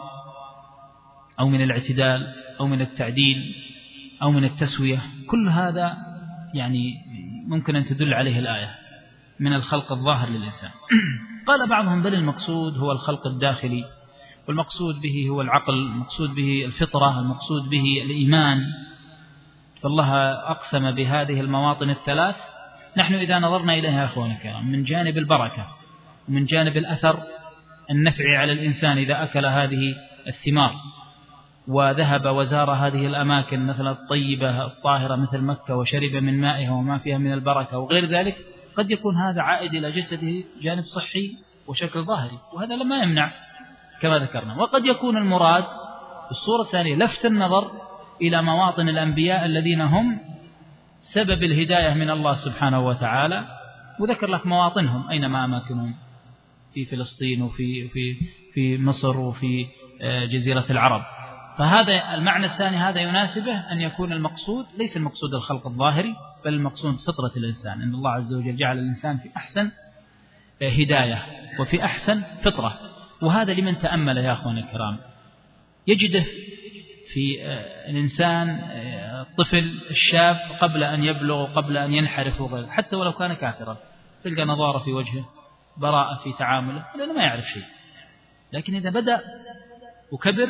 أو من الاعتدال أو من التعديل أو من التسوية، كل هذا يعني ممكن أن تدل عليه الآية من الخلق الظاهر للإنسان. قال بعضهم: بل المقصود هو الخلق الداخلي، والمقصود به هو العقل، المقصود به الفطرة، المقصود به الإيمان. فالله أقسم بهذه المواطن الثلاث. نحن إذا نظرنا إليها أخواني الكرام من جانب البركة ومن جانب الأثر النفع على الإنسان إذا أكل هذه الثمار وذهب وزار هذه الأماكن مثل الطيبة الطاهرة مثل مكة وشرب من مائها وما فيها من البركة وغير ذلك، قد يكون هذا عائد إلى جسده جانب صحي وشكل ظاهري، وهذا لما يمنع كما ذكرنا. وقد يكون المراد الصورة الثانية لفت النظر إلى مواطن الأنبياء الذين هم سبب الهداية من الله سبحانه وتعالى، وذكر لك مواطنهم أينما أماكنهم، في فلسطين وفي في في مصر وفي جزيرة العرب. فهذا المعنى الثاني هذا يناسبه أن يكون المقصود ليس المقصود الخلق الظاهري، بل المقصود فطرة الإنسان، أن الله عز وجل جعل الإنسان في أحسن هداية وفي أحسن فطرة. وهذا لمن تأمل يا أخواني الكرام يجده في الإنسان الطفل الشاب قبل أن يبلغ قبل أن ينحرف وغيره، حتى ولو كان كافرا تلقى نظارة في وجهه، براءة في تعامله، لأنه ما يعرف شيء. لكن إذا بدأ وكبر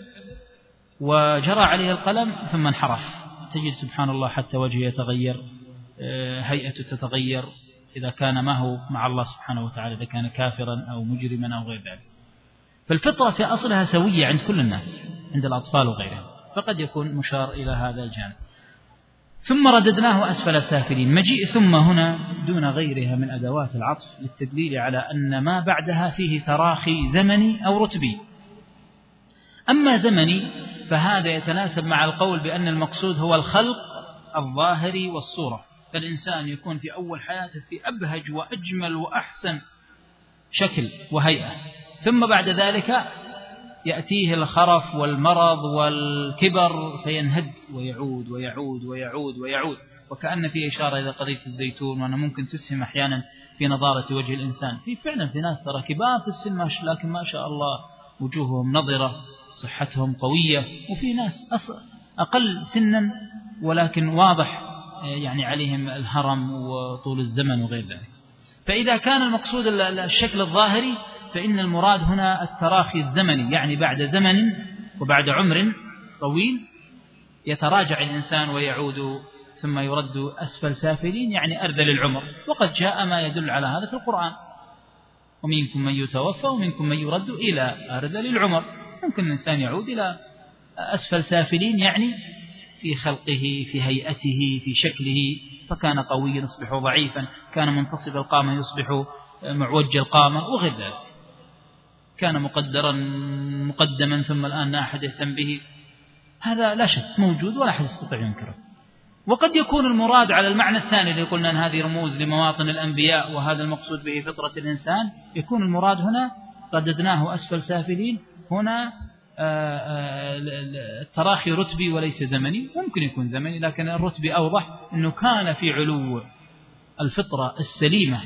وجرى عليه القلم ثم انحرف، تجد سبحان الله حتى وجهه يتغير، هيئته تتغير، إذا كان ما هو مع الله سبحانه وتعالى، إذا كان كافرا أو مجرما أو غير ذلك. فالفطرة في أصلها سوية عند كل الناس، عند الأطفال وغيرهم، فقد يكون مشار إلى هذا الجانب. ثم رددناه أسفل سافلين. مجيء ثم هنا دون غيرها من أدوات العطف للتدليل على أن ما بعدها فيه تراخي زمني أو رتبي. أما زمني فهذا يتناسب مع القول بأن المقصود هو الخلق الظاهري والصورة، فالإنسان يكون في أول حياته في أبهج وأجمل وأحسن شكل وهيئة، ثم بعد ذلك يأتيه الخرف والمرض والكبر فينهد ويعود ويعود ويعود ويعود، وكأن في إشارة إلى قضية الزيتون، وأنه ممكن تسهم أحيانا في نضارة وجه الإنسان. في فعلا في ناس ترى كبار في السن لكن ما شاء الله وجوههم نضرة، صحتهم قوية، وفي ناس أقل سنا ولكن واضح يعني عليهم الهرم وطول الزمن وغير ذلك. فإذا كان المقصود الشكل الظاهري فإن المراد هنا التراخي الزمني، يعني بعد زمن وبعد عمر طويل يتراجع الإنسان ويعود ثم يرد أسفل سافلين، يعني أرذل العمر. وقد جاء ما يدل على هذا في القرآن: ومنكم من يتوفى ومنكم من يرد إلى أرذل العمر. ممكن الإنسان يعود إلى أسفل سافلين يعني في خلقه، في هيئته، في شكله، فكان قويا يصبح ضعيفا، كان منتصب القامة يصبح معوج القامة وغير ذلك، كان مقدرا مقدما ثم الآن لا أحد يهتم به. هذا لا شك موجود ولا أحد يستطيع ينكره. وقد يكون المراد على المعنى الثاني اللي قلنا أن هذه رموز لمواطن الأنبياء وهذا المقصود به فطرة الإنسان، يكون المراد هنا رددناه أسفل سافلين، هنا التراخي رتبي وليس زمني. ممكن يكون زمني لكن الرتبي أوضح، أنه كان في علو الفطرة السليمة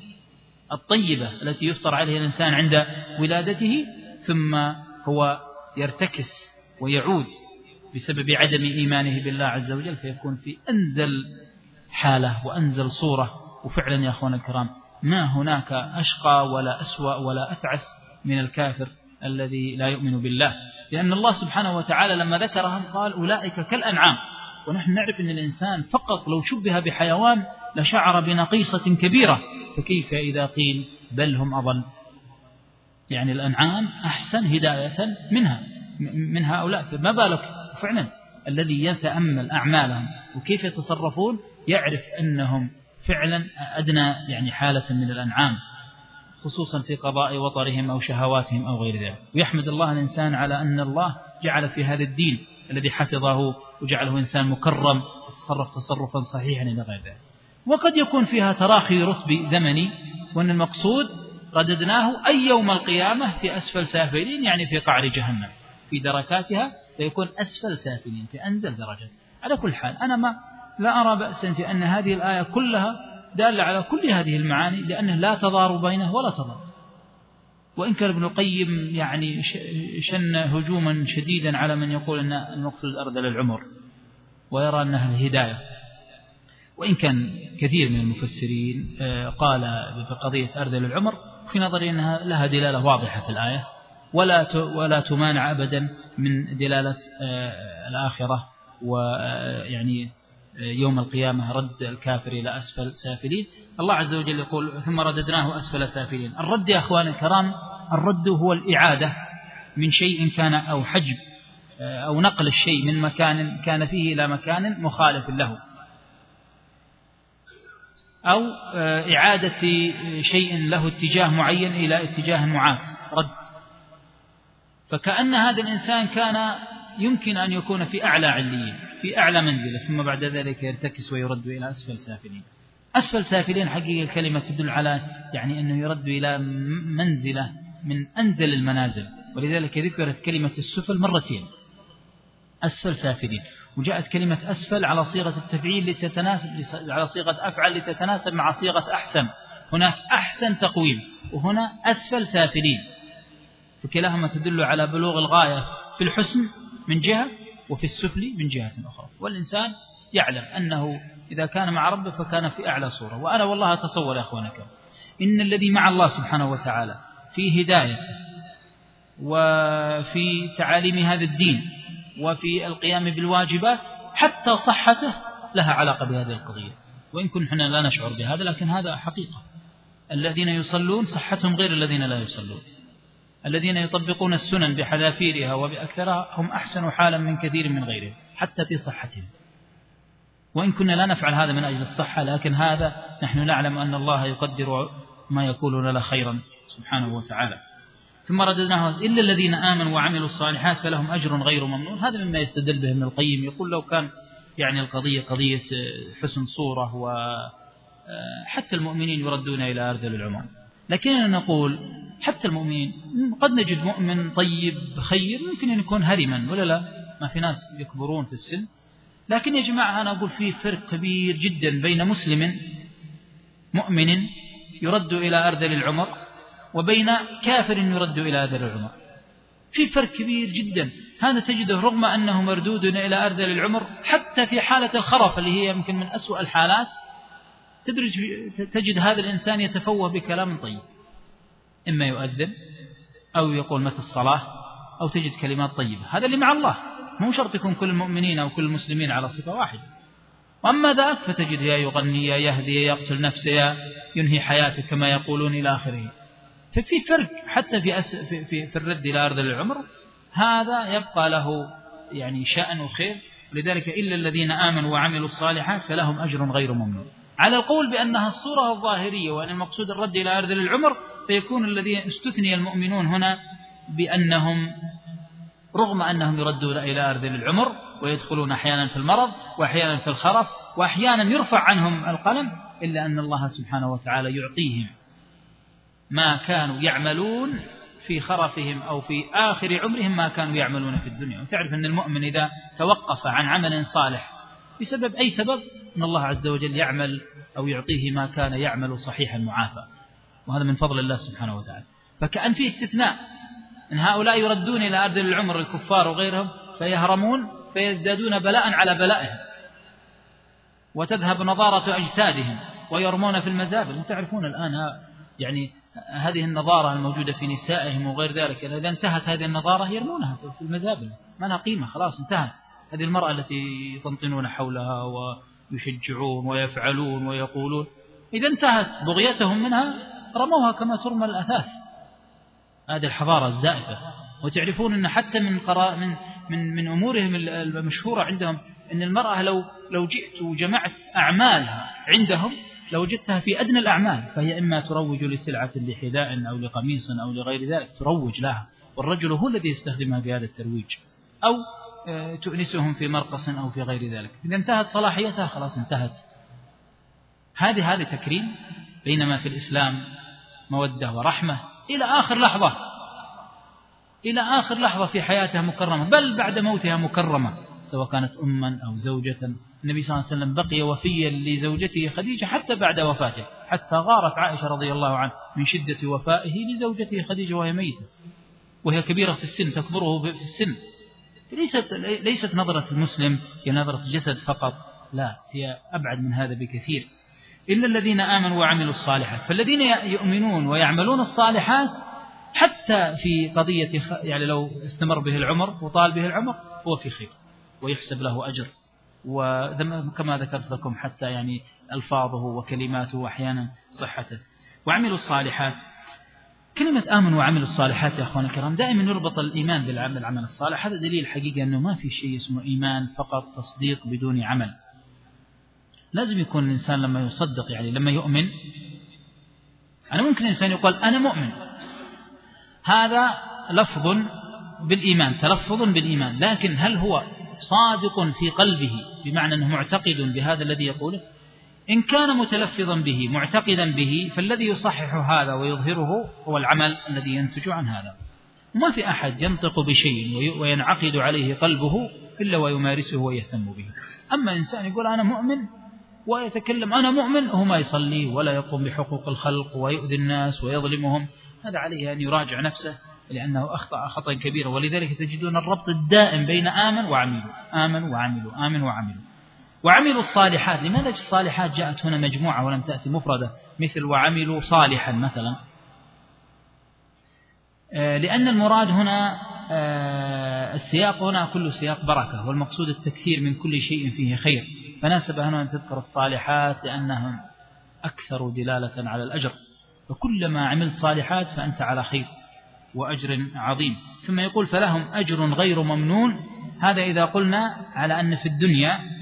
الطيبة التي يفطر عليها الإنسان عند ولادته، ثم هو يرتكس ويعود بسبب عدم إيمانه بالله عز وجل، فيكون في أنزل حالة وأنزل صورة. وفعلا يا أخوان الكرام ما هناك أشقى ولا أسوأ ولا أتعس من الكافر الذي لا يؤمن بالله، لأن الله سبحانه وتعالى لما ذكرهم قال أولئك كالأنعام. ونحن نعرف أن الإنسان فقط لو شبه بحيوان لشعر بنقيصة كبيرة، فكيف إذا قيل بل هم أضل؟ يعني الأنعام أحسن هداية منها من هؤلاء، فما بالك فعلا الذي يتأمل أعمالهم وكيف يتصرفون يعرف أنهم فعلا أدنى يعني حالة من الأنعام، خصوصا في قضاء وطرهم أو شهواتهم أو غير ذلك. ويحمد الله الإنسان على أن الله جعل في هذا الدين الذي حفظه وجعله إنسان مكرم يتصرف تصرفا صحيحا إلى غير ذلك. وقد يكون فيها تراخي رتبي زمني، وأن المقصود رددناه أي يوم القيامة في أسفل سافلين، يعني في قعر جهنم في دركاتها، فيكون أسفل سافلين في أنزل درجة. على كل حال أنا ما لا أرى بأسا في أن هذه الآية كلها دالة على كل هذه المعاني، لأنه لا تضار بينه ولا تضاد. وإن كان ابن القيم يعني شن هجوما شديدا على من يقول أن المقصود أرذل العمر ويرى أنها الهداية، وإن كان كثير من المفسرين قال بقضية أرذل العمر في نظري أنها لها دلالة واضحة في الآية، ولا ولا تمانع أبدا من دلالة الآخرة، ويعني يوم القيامة رد الكافر إلى أسفل سافلين. الله عز وجل يقول ثم رددناه أسفل سافلين. الرد يا أخوان الكرام، الرد هو الإعادة من شيء كان أو حجب أو نقل الشيء من مكان كان فيه إلى مكان مخالف له، أو إعادة شيء له اتجاه معين إلى اتجاه معاكس، رد. فكأن هذا الإنسان كان يمكن أن يكون في أعلى عليين، في أعلى منزلة، ثم بعد ذلك يرتكس ويرد إلى أسفل سافلين. أسفل سافلين حقيقة الكلمة تدل على يعني أنه يرد إلى منزلة من أنزل المنازل، ولذلك ذكرت كلمة السفل مرتين، أسفل سافلين. وجاءت كلمة أسفل على صيغة التفعيل لتتناسب على صيغة أفعل لتتناسب مع صيغة أحسن. هناك أحسن تقويم وهنا أسفل سافلين، فكلاهما تدل على بلوغ الغاية في الحسن من جهة وفي السفل من جهة أخرى. والإنسان يعلم أنه إذا كان مع ربه فكان في أعلى صورة. وأنا والله أتصور يا أخوانك إن الذي مع الله سبحانه وتعالى في هدايته وفي تعاليم هذا الدين وفي القيام بالواجبات حتى صحته لها علاقة بهذه القضية، وإن كنا لا نشعر بهذا، لكن هذا حقيقة. الذين يصلون صحتهم غير الذين لا يصلون، الذين يطبقون السنن بحذافيرها وبأكثرها هم أحسن حالا من كثير من غيرهم حتى في صحتهم. وإن كنا لا نفعل هذا من أجل الصحة، لكن هذا نحن نعلم أن الله يقدر ما يكون لنا خيرا سبحانه وتعالى. ثم رددناه إلا الذين آمنوا وعملوا الصالحات فلهم أجر غير ممنون. هذا مما يستدل به ابن القيم، يقول لو كان يعني القضية قضية حسن صورة وحتى المؤمنين يردون إلى أرذل العمر، لكننا نقول حتى المؤمنين قد نجد مؤمن طيب خير ممكن أن يكون هرما ولا لا، ما في ناس يكبرون في السن، لكن يا جماعة أنا أقول في فرق كبير جدا بين مسلم مؤمن يرد إلى أرذل العمر وبين كافر يرد إلى أرذل العمر. في فرق كبير جدا. هذا تجده رغم أنه مردود إلى أرذل العمر حتى في حالة الخرف اللي هي يمكن من أسوأ الحالات، تجد هذا الإنسان يتفوه بكلام طيب، إما يؤذن أو يقول متى الصلاة أو تجد كلمات طيبة. هذا اللي مع الله، مو شرط يكون كل المؤمنين أو كل المسلمين على صفة واحدة. وأما ذاك فتجد يا يغني يا يهدي يا يقتل نفسه يا ينهي حياته كما يقولون إلى آخره. ففي فرق حتى في, أس في, في, في الرد إلى أرذل العمر، هذا يبقى له يعني شأن وخير. لذلك إلا الذين آمنوا وعملوا الصالحات فلهم أجر غير ممنون. على القول بأنها الصورة الظاهرية وأن المقصود الرد إلى أرذل العمر، فيكون الذين استثني المؤمنون هنا بأنهم رغم أنهم يردون إلى أرذل العمر ويدخلون أحيانا في المرض وأحيانا في الخرف وأحيانا يرفع عنهم القلم، إلا أن الله سبحانه وتعالى يعطيهم ما كانوا يعملون في خرفهم أو في آخر عمرهم ما كانوا يعملون في الدنيا. وتعرف أن المؤمن إذا توقف عن عمل صالح بسبب أي سبب، أن الله عز وجل يعمل أو يعطيه ما كان يعمل صحيحا معافى، وهذا من فضل الله سبحانه وتعالى. فكأن فيه استثناء أن هؤلاء يردون إلى أرذل العمر الكفار وغيرهم فيهرمون فيزدادون بلاء على بلائهم، وتذهب نضارة أجسادهم ويرمون في المزابل. تعرفون الآن يعني هذه النظارة الموجودة في نسائهم وغير ذلك، إذا انتهت هذه النظارة يرمونها في المزابل، ما لها قيمة، خلاص انتهت. هذه المرأة التي يطنطنون حولها ويشجعون ويفعلون ويقولون، إذا انتهت بغيتهم منها رموها كما ترمى الأثاث. هذه الحضارة الزائفة. وتعرفون أن حتى من قراء من من من أمورهم المشهورة عندهم أن المرأة لو لو جئت وجمعت أعمالها عندهم لوجدتها في أدنى الأعمال، فهي إما تروج لسلعة لحذاء أو لقميص أو لغير ذلك، تروج لها، والرجل هو الذي يستخدمها بهذا الترويج، أو تؤنسهم في مرقص أو في غير ذلك. إذا انتهت صلاحيتها خلاص انتهت. هذه هذا تكريم، بينما في الإسلام مودة ورحمة إلى آخر لحظة، إلى آخر لحظة في حياتها مكرمة، بل بعد موتها مكرمة، سواء كانت أما أو زوجة. النبي صلى الله عليه وسلم بقي وفيا لزوجته خديجة حتى بعد وفاته، حتى غارت عائشة رضي الله عنها من شدة وفائه لزوجته خديجة وهي ميتة، وهي كبيرة في السن تكبره في السن. ليست ليست نظرة المسلم هي نظرة جسد فقط، لا، هي أبعد من هذا بكثير. إلا الذين آمنوا وعملوا الصالحات. فالذين يؤمنون ويعملون الصالحات حتى في قضية يعني لو استمر به العمر وطال به العمر هو في خير ويحسب له أجر، وكما ذكرت لكم حتى يعني ألفاظه وكلماته وأحيانا صحته. وعملوا الصالحات، كلمة آمنوا وعملوا الصالحات يا أخوان الكرام دائما نربط الإيمان بالعمل العمل الصالح. هذا دليل حقيقة أنه ما في شيء اسمه إيمان فقط تصديق بدون عمل. لازم يكون الإنسان لما يصدق يعني لما يؤمن، أنا ممكن الإنسان يقول أنا مؤمن، هذا لفظ بالإيمان، تلفظ بالإيمان، لكن هل هو صادق في قلبه بمعنى أنه معتقد بهذا الذي يقوله؟ إن كان متلفظا به معتقدا به فالذي يصحح هذا ويظهره هو العمل الذي ينتج عن هذا. وما في أحد ينطق بشيء وينعقد عليه قلبه إلا ويمارسه ويهتم به. أما إنسان يقول أنا مؤمن ويتكلم أنا مؤمن وهو ما يصلي ولا يقوم بحقوق الخلق ويؤذي الناس ويظلمهم، هذا عليه أن يراجع نفسه لأنه أخطأ خطأ كبيرا. ولذلك تجدون الربط الدائم بين آمن وعملوا، آمن وعملوا، آمن وعملوا. وعملوا الصالحات، لماذا الصالحات جاءت هنا مجموعة ولم تأتي مفردة مثل وعملوا صالحا مثلا؟ لأن المراد هنا السياق هنا كل سياق بركة، والمقصود التكثير من كل شيء فيه خير، فناسب هنا أن تذكر الصالحات لأنهم أكثر دلالة على الأجر. فكلما عملت صالحات فأنت على خير وأجر عظيم. ثم يقول فلهم أجر غير ممنون. هذا إذا قلنا على أن في الدنيا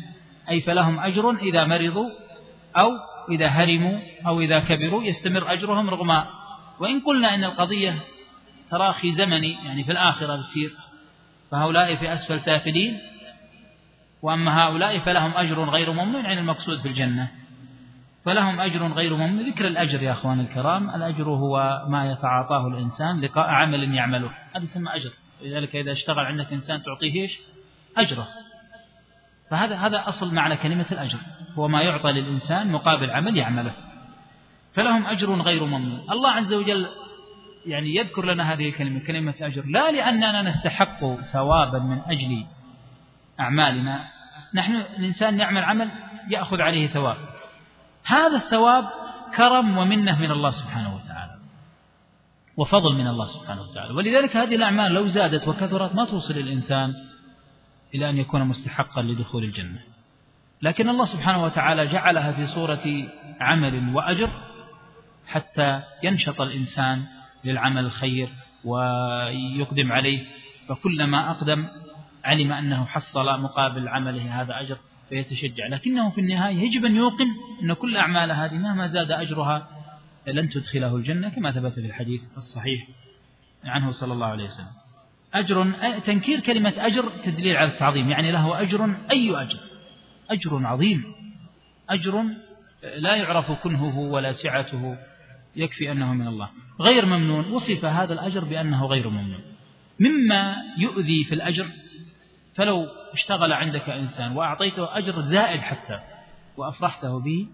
أي فلهم أجر إذا مرضوا أو إذا هرموا أو إذا كبروا يستمر أجرهم رغم، وإن قلنا إن القضية تراخي زمني يعني في الآخرة بتصير، فهؤلاء في أسفل سافلين وأما هؤلاء فلهم أجر غير ممنون، يعني المقصود في الجنة فلهم أجر غير ممنون. ذكر الأجر يا أخوان الكرام، الأجر هو ما يتعاطاه الإنسان لقاء عمل يعمله، هذا يسمى أجر. لذلك إذا اشتغل عندك إنسان تعطيه إيش؟ أجره. فهذا هذا أصل معنى كلمة الأجر، هو ما يعطى للإنسان مقابل عمل يعمله. فلهم أجر غير ممنون. الله عز وجل يعني يذكر لنا هذه الكلمة كلمة أجر لا لأننا نستحق ثوابا من أجل أعمالنا، نحن الإنسان يعمل عمل يأخذ عليه ثواب، هذا الثواب كرم ومنة من الله سبحانه وتعالى وفضل من الله سبحانه وتعالى. ولذلك هذه الأعمال لو زادت وكثرت ما توصل الإنسان إلى أن يكون مستحقا لدخول الجنة، لكن الله سبحانه وتعالى جعلها في صورة عمل وأجر حتى ينشط الإنسان للعمل الخير ويقدم عليه، فكلما أقدم علم أنه حصل مقابل عمله هذا أجر فيتشجع. لكنه في النهاية يجب أن يوقن أن كل أعمال هذه مهما زاد أجرها لن تدخله الجنة، كما ثبت في الحديث الصحيح عنه صلى الله عليه وسلم. أجر، تنكير كلمة أجر تدليل على التعظيم، يعني له أجر، أي أجر؟ أجر عظيم، أجر لا يعرف كنهه ولا سعته، يكفي أنه من الله. غير ممنون، وصف هذا الأجر بأنه غير ممنون. مما يؤذي في الأجر، فلو اشتغل عندك إنسان وأعطيته أجر زائد حتى وأفرحته به،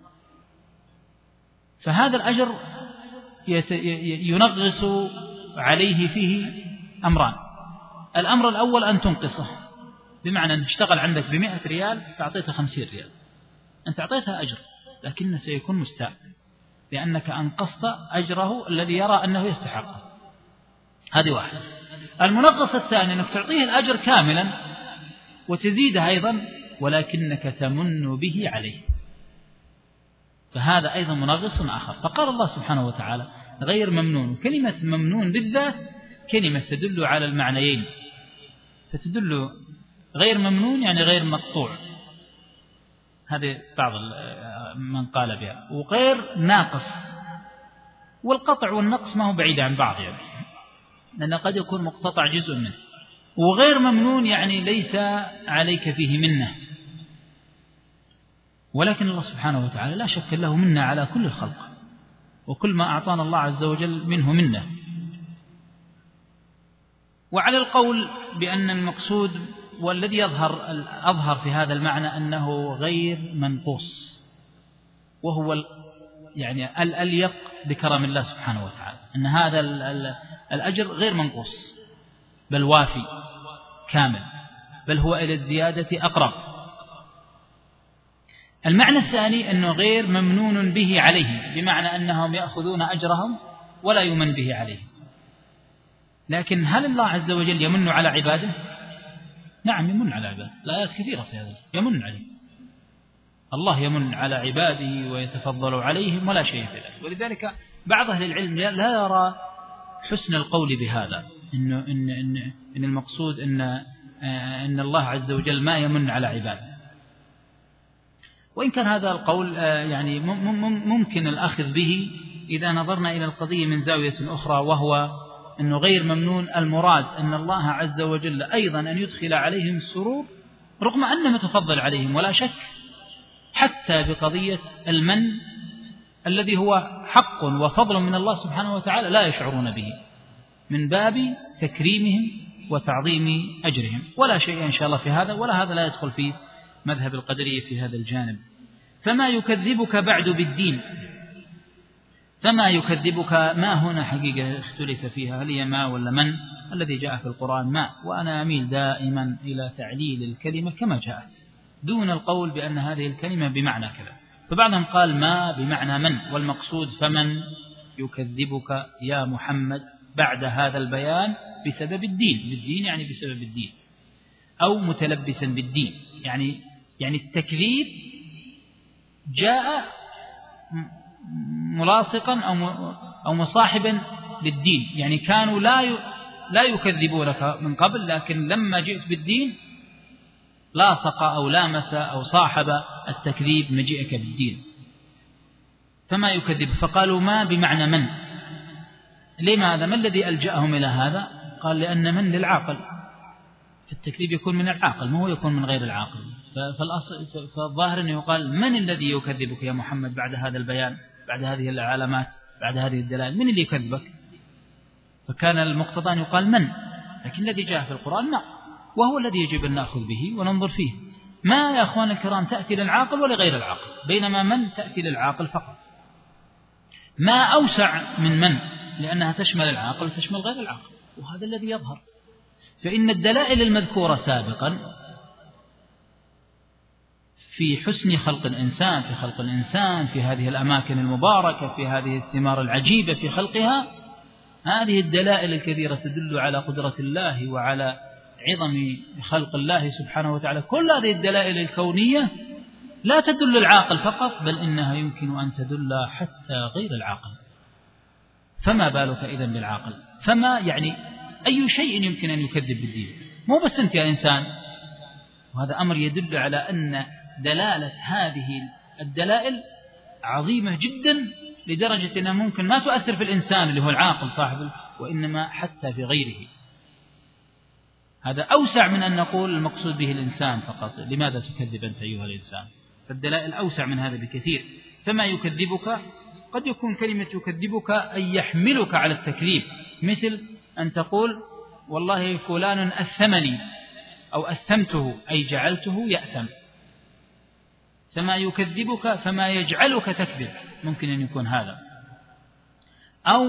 فهذا الأجر ينغص عليه فيه أمران. الأمر الأول أن تنقصه، بمعنى أن اشتغل عندك بمئة ريال فأعطيته خمسين ريال، أنت أعطيته أجر لكنه سيكون مستاء لأنك أنقصت أجره الذي يرى أنه يستحقه. هذه واحدة. المنقص الثاني أنك تعطيه الأجر كاملا وتزيده أيضا ولكنك تمن به عليه، فهذا أيضا منغص آخر. فقال الله سبحانه وتعالى غير ممنون. كلمة ممنون بالذات كلمة تدل على المعنيين، فتدل غير ممنون يعني غير مقطوع، هذه بعض من قال بها، وغير ناقص. والقطع والنقص ما هو بعيد عن بعض يعني، لأنه قد يكون مقتطع جزء منه. وغير ممنون يعني ليس عليك فيه منة، ولكن الله سبحانه وتعالى لا شك له منة على كل الخلق، وكل ما أعطانا الله عز وجل منه منة. وعلى القول بأن المقصود والذي يظهر أظهر في هذا المعنى أنه غير منقوص، وهو يعني الأليق بكرم الله سبحانه وتعالى، أن هذا الأجر غير منقوص بل وافي كامل، بل هو إلى الزيادة أقرب. المعنى الثاني أنه غير ممنون به عليهم، بمعنى أنهم يأخذون أجرهم ولا يمن به عليهم. لكن هل الله عز وجل يمن على عباده؟ نعم يمن على عباده، الآيات كثيرة في هذا، يمن عليه الله، يمن على عباده ويتفضل عليهم ولا شيء في ذلك. ولذلك بعض أهل العلم لا يرى حسن القول بهذا، إنه إن إن إن المقصود إن إن الله عز وجل ما يمن على عباده، وإن كان هذا القول يعني ممكن الأخذ به إذا نظرنا إلى القضية من زاوية أخرى، وهو أنه غير ممنون المراد أن الله عز وجل أيضا أن يدخل عليهم السرور رغم أنه متفضل عليهم، ولا شك حتى بقضية المن الذي هو حق وفضل من الله سبحانه وتعالى لا يشعرون به، من باب تكريمهم وتعظيم أجرهم، ولا شيء إن شاء الله في هذا، ولا هذا لا يدخل في مذهب القدرية في هذا الجانب. فما يكذبك بعد بالدين، فما يكذبك، ما هنا حقيقة اختلف فيها، هل هي ما ولا من؟ الذي جاء في القرآن ما، وأنا أميل دائما إلى تعليل الكلمة كما جاءت دون القول بأن هذه الكلمة بمعنى كذا. فبعضهم قال ما بمعنى من، والمقصود فمن يكذبك يا محمد بعد هذا البيان بسبب الدين، بالدين يعني بسبب الدين، أو متلبسا بالدين، يعني يعني التكذيب جاء ملاصقا أو أو مصاحبا للدين، يعني كانوا لا لا يكذبونك من قبل، لكن لما جئت بالدين لاصق أو لامس أو صاحب التكذيب مجيئك بالدين. فما يكذب؟ فقالوا ما بمعنى من. لماذا؟ ما الذي ألجأهم إلى هذا؟ قال لأن من للعاقل، التكذيب يكون من العاقل ما هو يكون من غير العاقل. فالظاهر أنه يقال من الذي يكذبك يا محمد بعد هذا البيان، بعد هذه العلامات، بعد هذه الدلائل، من اللي يكذبك؟ فكان المقتضى أن يقال من، لكن الذي جاء في القرآن ما، وهو الذي يجب أن نأخذ به وننظر فيه. ما يا أخوان الكرام تأتي للعاقل ولغير العاقل، بينما من تأتي للعاقل فقط. ما أوسع من من، لأنها تشمل العاقل وتشمل غير العاقل، وهذا الذي يظهر. فإن الدلائل المذكورة سابقا في حسن خلق الإنسان، في خلق الإنسان في هذه الأماكن المباركة، في هذه الثمار العجيبة في خلقها، هذه الدلائل الكثيرة تدل على قدرة الله وعلى عظم خلق الله سبحانه وتعالى. كل هذه الدلائل الكونية لا تدل العاقل فقط، بل إنها يمكن أن تدل حتى غير العاقل. فما بالك إذن بالعاقل؟ فما يعني أي شيء يمكن أن يكذب بالدين؟ مو بس أنت يا إنسان. وهذا أمر يدل على أن دلالة هذه الدلائل عظيمة جدا، لدرجة أنها ممكن ما تؤثر في الإنسان اللي هو العاقل صاحبه، وإنما حتى في غيره. هذا أوسع من أن نقول المقصود به الإنسان فقط. لماذا تكذب أنت أيها الإنسان؟ فالدلائل أوسع من هذا بكثير. فما يكذبك قد يكون كلمة يكذبك أن يحملك على التكذيب، مثل أن تقول والله فلان أثمني أو أثمته، أي جعلته يأثم. فما يكذبك فما يجعلك تكذب، ممكن أن يكون هذا. أو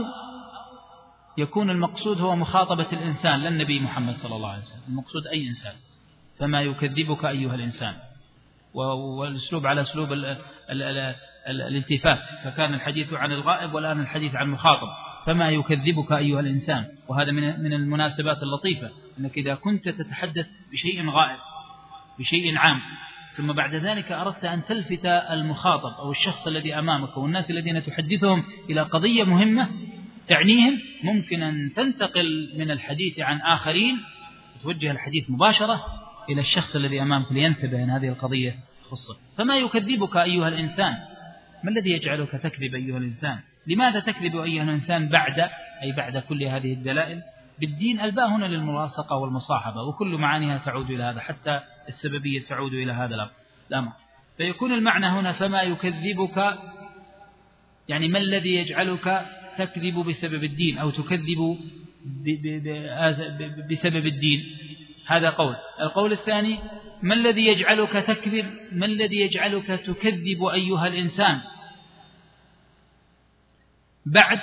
يكون المقصود هو مخاطبة الإنسان، لا النبي محمد صلى الله عليه وسلم، المقصود أي إنسان. فما يكذبك أيها الإنسان، والأسلوب على أسلوب ال ال ال الالتفات، فكان الحديث عن الغائب والآن الحديث عن مخاطب. فما يكذبك أيها الإنسان. وهذا من من المناسبات اللطيفة، أنك إذا كنت تتحدث بشيء غائب، بشيء عام، ثم بعد ذلك أردت أن تلفت المخاطب أو الشخص الذي أمامك والناس الذين تحدثهم إلى قضية مهمة تعنيهم، ممكن أن تنتقل من الحديث عن آخرين وتوجه الحديث مباشرة إلى الشخص الذي أمامك لينتبه أن هذه القضية خصة. فما يكذبك أيها الإنسان. ما الذي يجعلك تكذب أيها الإنسان؟ لماذا تكذب أيها الإنسان بعد، أي بعد كل هذه الدلائل بالدين؟ الباء هنا للملاصقة والمصاحبة، وكل معانيها تعود إلى هذا، حتى السببية تعود إلى هذا الأمر. فيكون المعنى هنا فما يكذبك، يعني ما الذي يجعلك تكذب بسبب الدين، أو تكذب بسبب الدين. هذا قول. القول الثاني ما الذي يجعلك تكذب، ما الذي يجعلك تكذب أيها الإنسان بعد،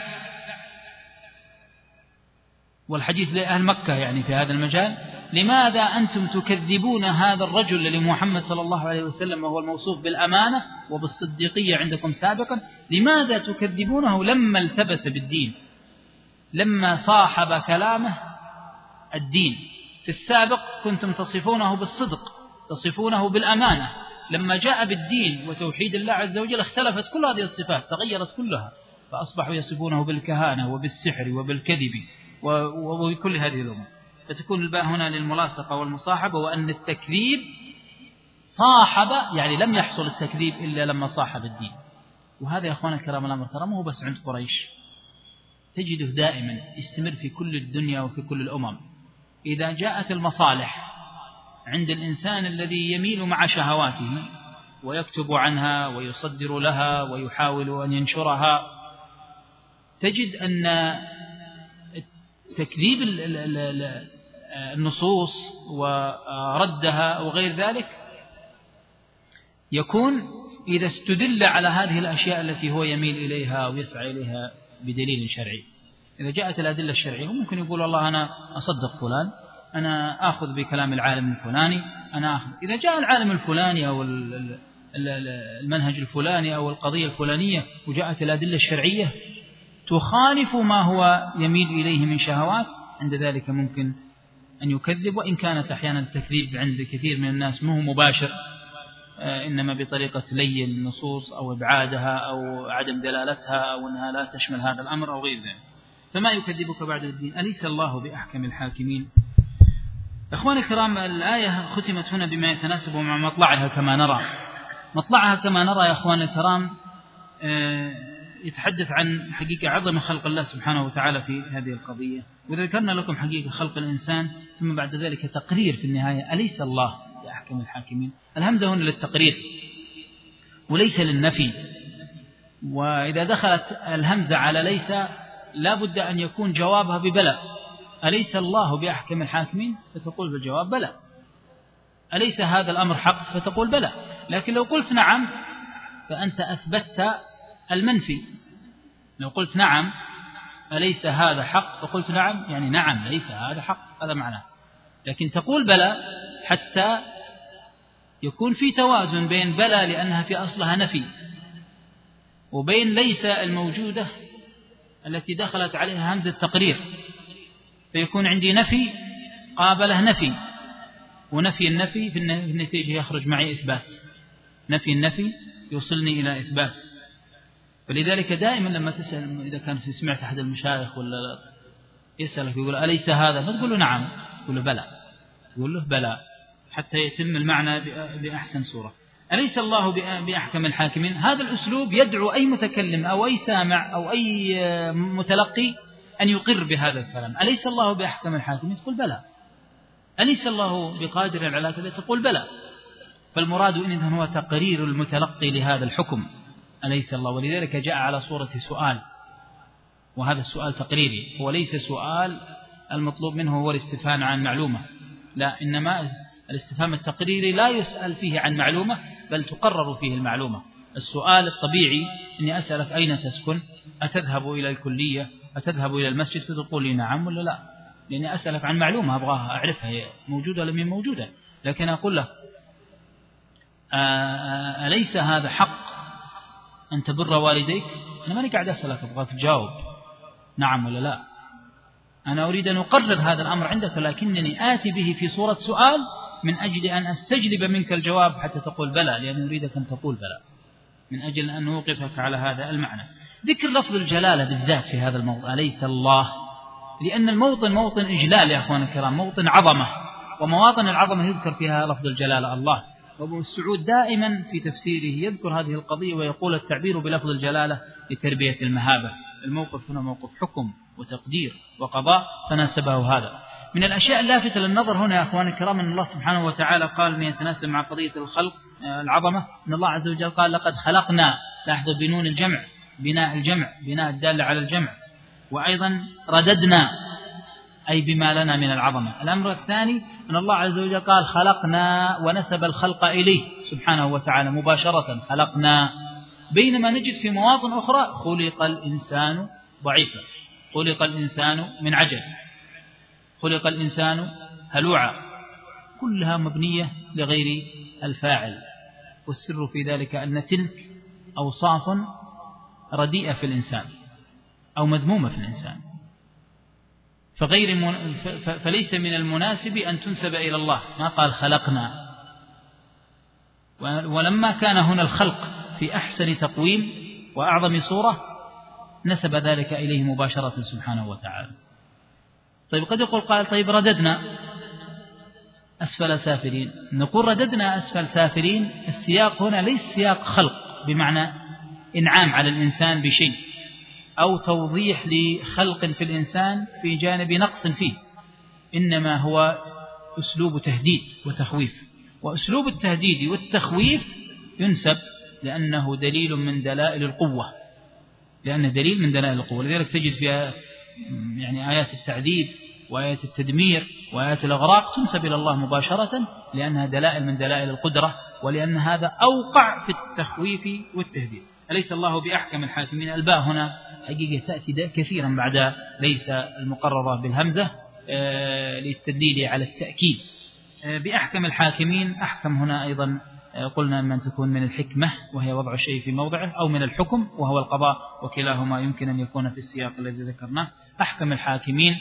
والحديث لأهل مكة يعني في هذا المجال. لماذا أنتم تكذبون هذا الرجل لمحمد صلى الله عليه وسلم وهو الموصوف بالأمانة وبالصديقية عندكم سابقا؟ لماذا تكذبونه لما التبس بالدين، لما صاحب كلامه الدين؟ في السابق كنتم تصفونه بالصدق، تصفونه بالأمانة. لما جاء بالدين وتوحيد الله عز وجل اختلفت كل هذه الصفات، تغيرت كلها، فأصبحوا يصفونه بالكهانة وبالسحر وبالكذب وبكل هذه الأمور. فتكون الباء هنا للملاصقة والمصاحبة، وأن التكذيب صاحب، يعني لم يحصل التكذيب إلا لما صاحب الدين. وهذا يا أخوانا الكرام الأمر ترى مو بس عند قريش، تجده دائما يستمر في كل الدنيا وفي كل الأمم. إذا جاءت المصالح عند الإنسان الذي يميل مع شهواته ويكتب عنها ويصدر لها ويحاول أن ينشرها، تجد أن تكذيب النصوص وردها وغير ذلك يكون إذا استدل على هذه الأشياء التي هو يميل إليها ويسعى إليها بدليل شرعي. إذا جاءت الأدلة الشرعية ممكن يقول والله أنا أصدق فلان، أنا أخذ بكلام العالم الفلاني، أنا أخذ. إذا جاء العالم الفلاني أو المنهج الفلاني أو القضية الفلانية وجاءت الأدلة الشرعية تخالف ما هو يميل إليه من شهوات، عند ذلك ممكن أن يكذب. وإن كانت أحيانا التكذيب عند كثير من الناس مو مباشر، إنما بطريقة لي النصوص أو إبعادها أو عدم دلالتها أو أنها لا تشمل هذا الأمر أو غير ذلك. فما يكذبك بعد الدين، أليس الله بأحكم الحاكمين؟ إخواني الكرام، الآية ختمت هنا بما يتناسب مع مطلعها كما نرى. مطلعها كما نرى يا إخواني الكرام يتحدث عن حقيقة عظم خلق الله سبحانه وتعالى في هذه القضية، وذكرنا لكم حقيقة خلق الإنسان، ثم بعد ذلك تقرير في النهاية: أليس الله بأحكم الحاكمين؟ الهمزة هنا للتقرير وليس للنفي، وإذا دخلت الهمزة على ليس لا بد أن يكون جوابها ببلى. أليس الله بأحكم الحاكمين؟ فتقول بالجواب بلى. أليس هذا الأمر حق؟ فتقول بلى. لكن لو قلت نعم فأنت أثبتت المنفي. لو قلت نعم أليس هذا حق؟ فقلت نعم، يعني نعم ليس هذا حق، هذا معناه. لكن تقول بلى حتى يكون في توازن بين بلى لأنها في أصلها نفي وبين ليس الموجودة التي دخلت عليها همزة تقرير، فيكون عندي نفي قابله نفي، ونفي النفي في النتيجة يخرج معي إثبات. نفي النفي يوصلني إلى إثبات. فلذلك دائما لما تسأل، إذا كان في سمعت أحد المشايخ ولا يسألك يقول أليس هذا؟ فتقول له نعم، تقول له بلى، تقول له بلى، حتى يتم المعنى بأحسن صورة. أليس الله بأحكم الحاكمين؟ هذا الأسلوب يدعو أي متكلم أو أي سامع أو أي متلقي أن يقر بهذا الكلام. أليس الله بأحكم الحاكمين؟ تقول بلى. أليس الله بقادر على كذا؟ تقول بلى. فالمراد إنه هو تقرير المتلقي لهذا الحكم، أليس الله. ولذلك جاء على صورة سؤال، وهذا السؤال تقريري، هو ليس سؤال المطلوب منه هو الاستفهام عن معلومة، لا، إنما الاستفهام التقريري لا يسأل فيه عن معلومة بل تقرر فيه المعلومة. السؤال الطبيعي أني أسألك أين تسكن؟ أتذهب إلى الكلية؟ أتذهب إلى المسجد؟ فتقول لي نعم ولا لا، لأني أسألك عن معلومة أبغاها أعرفها هي موجودة ولا مين موجودة. لكن أقول لك أليس هذا حق أن تبر والديك؟ أنا ماني قاعد أسألك أبغاك تجاوب نعم ولا لا، أنا أريد أن أقرر هذا الأمر عندك، لكنني آتي به في صورة سؤال من أجل أن أستجلب منك الجواب حتى تقول بلى، لأن أريدك أن تقول بلى، من أجل أن أوقفك على هذا المعنى. ذكر لفظ الجلالة بالذات في هذا الموضوع، أليس الله، لأن الموطن موطن إجلال يا أخوان الكرام، موطن عظمة، ومواطن العظمة يذكر فيها لفظ الجلالة الله. وابن السعود دائما في تفسيره يذكر هذه القضية ويقول التعبير بلفظ الجلالة لتربية المهابة. الموقف هنا موقف حكم وتقدير وقضاء، فناسبه هذا. من الأشياء اللافتة للنظر هنا يا أخوان الكرام أن الله سبحانه وتعالى قال ما يتناسب مع قضية الخلق العظمة، أن الله عز وجل قال لقد خلقنا، لاحظوا بنون الجمع، بناء الجمع، بناء الدالة على الجمع، وأيضا رددنا أي بما لنا من العظمة. الأمر الثاني أن الله عز وجل قال خلقنا ونسب الخلق إليه سبحانه وتعالى مباشرة، خلقنا، بينما نجد في مواطن أخرى خلق الإنسان ضعيفا، خلق الإنسان من عجل، خلق الإنسان هلوعا، كلها مبنية لغير الفاعل. والسر في ذلك أن تلك أوصاف رديئة في الإنسان أو مذمومة في الإنسان، فغير من فليس من المناسب أن تنسب إلى الله. ما قال خلقنا، ولما كان هنا الخلق في أحسن تقويم وأعظم صورة نسب ذلك إليه مباشرة سبحانه وتعالى. طيب قد يقول قال طيب رددنا أسفل سافلين، نقول رددنا أسفل سافلين، السياق هنا ليس سياق خلق بمعنى إنعام على الإنسان بشيء أو توضيح لخلق في الإنسان في جانب نقص فيه، إنما هو أسلوب تهديد وتخويف. وأسلوب التهديد والتخويف ينسب لأنه دليل من دلائل القوة، لأنه دليل من دلائل القوة. لذلك تجد فيها يعني آيات التعذيب وآيات التدمير وآيات الأغراق تنسب إلى الله مباشرة، لأنها دلائل من دلائل القدرة، ولأن هذا أوقع في التخويف والتهديد. أليس الله بأحكم الحاكمين؟ الباء هنا حقيقة تأتي كثيرا بعد ليس المقررة بالهمزة للتدليل على التأكيد. بأحكم الحاكمين، أحكم هنا أيضا قلنا من تكون من الحكمة وهي وضع الشيء في موضعه، أو من الحكم وهو القضاء، وكلاهما يمكن أن يكون في السياق الذي ذكرناه. أحكم الحاكمين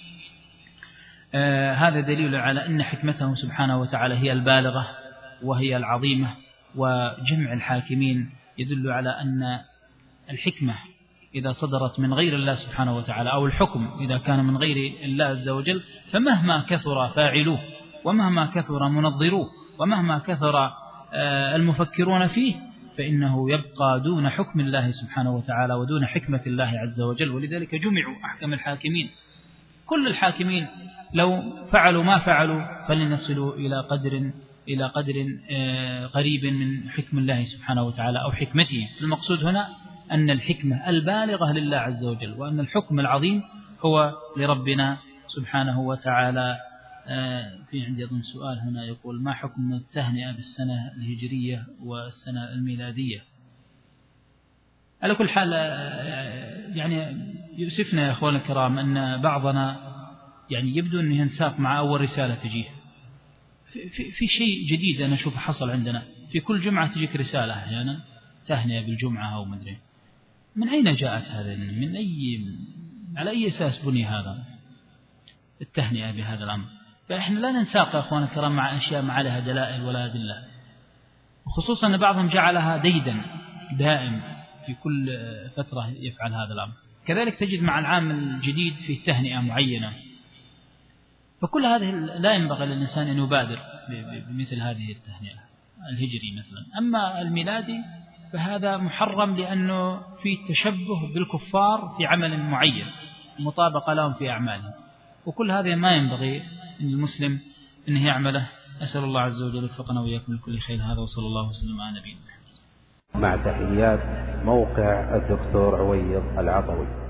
آه هذا دليل على أن حكمته سبحانه وتعالى هي البالغة وهي العظيمة، وجمع الحاكمين يدل على أن الحكمة إذا صدرت من غير الله سبحانه وتعالى، أو الحكم إذا كان من غير الله عز وجل، فمهما كثر فاعلوه ومهما كثر منظروه ومهما كثر المفكرون فيه فإنه يبقى دون حكم الله سبحانه وتعالى ودون حكمة الله عز وجل. ولذلك جمعوا أحكم الحاكمين. كل الحاكمين لو فعلوا ما فعلوا فلنصلوا إلى قدر إلى قدر قريب من حكم الله سبحانه وتعالى أو حكمته. المقصود هنا أن الحكمة البالغة لله عز وجل، وأن الحكم العظيم هو لربنا سبحانه وتعالى. في عندي أظن سؤال هنا يقول: ما حكم التهنئة بالسنة الهجرية والسنة الميلادية؟ على كل حال يعني يؤسفنا يا أخوان الكرام أن بعضنا يعني يبدو أنه ينساق مع أول رسالة تجيه. في, في شيء جديد أنا أشوفه حصل عندنا، في كل جمعة تجيك رسالة أحيانا يعني تهنئة بالجمعة أو مدري من أين جاءت هذا، من أي على أي أساس بني هذا التهنئة بهذا الأمر؟ فإحنا لا ننساق يا أخوان الكرام مع أشياء ما عليها دلائل ولا أدلة، وخصوصا أن بعضهم جعلها ديدا دائم في كل فترة يفعل هذا الأمر. كذلك تجد مع العام الجديد في تهنئة معينة، فكل هذه لا ينبغي للإنسان أن يبادر بمثل هذه التهنئة الهجري مثلا. أما الميلادي فهذا محرم لأنه في تشبه بالكفار في عمل معين، مطابقة لهم في أعمالهم، وكل هذا ما ينبغي أن المسلم أنه يعمله. أسأل الله عز وجل وفقنا وإياكم لكل خير. هذا وصلى الله وسلم على نبينا. مع تحيات موقع الدكتور عويض العطوي.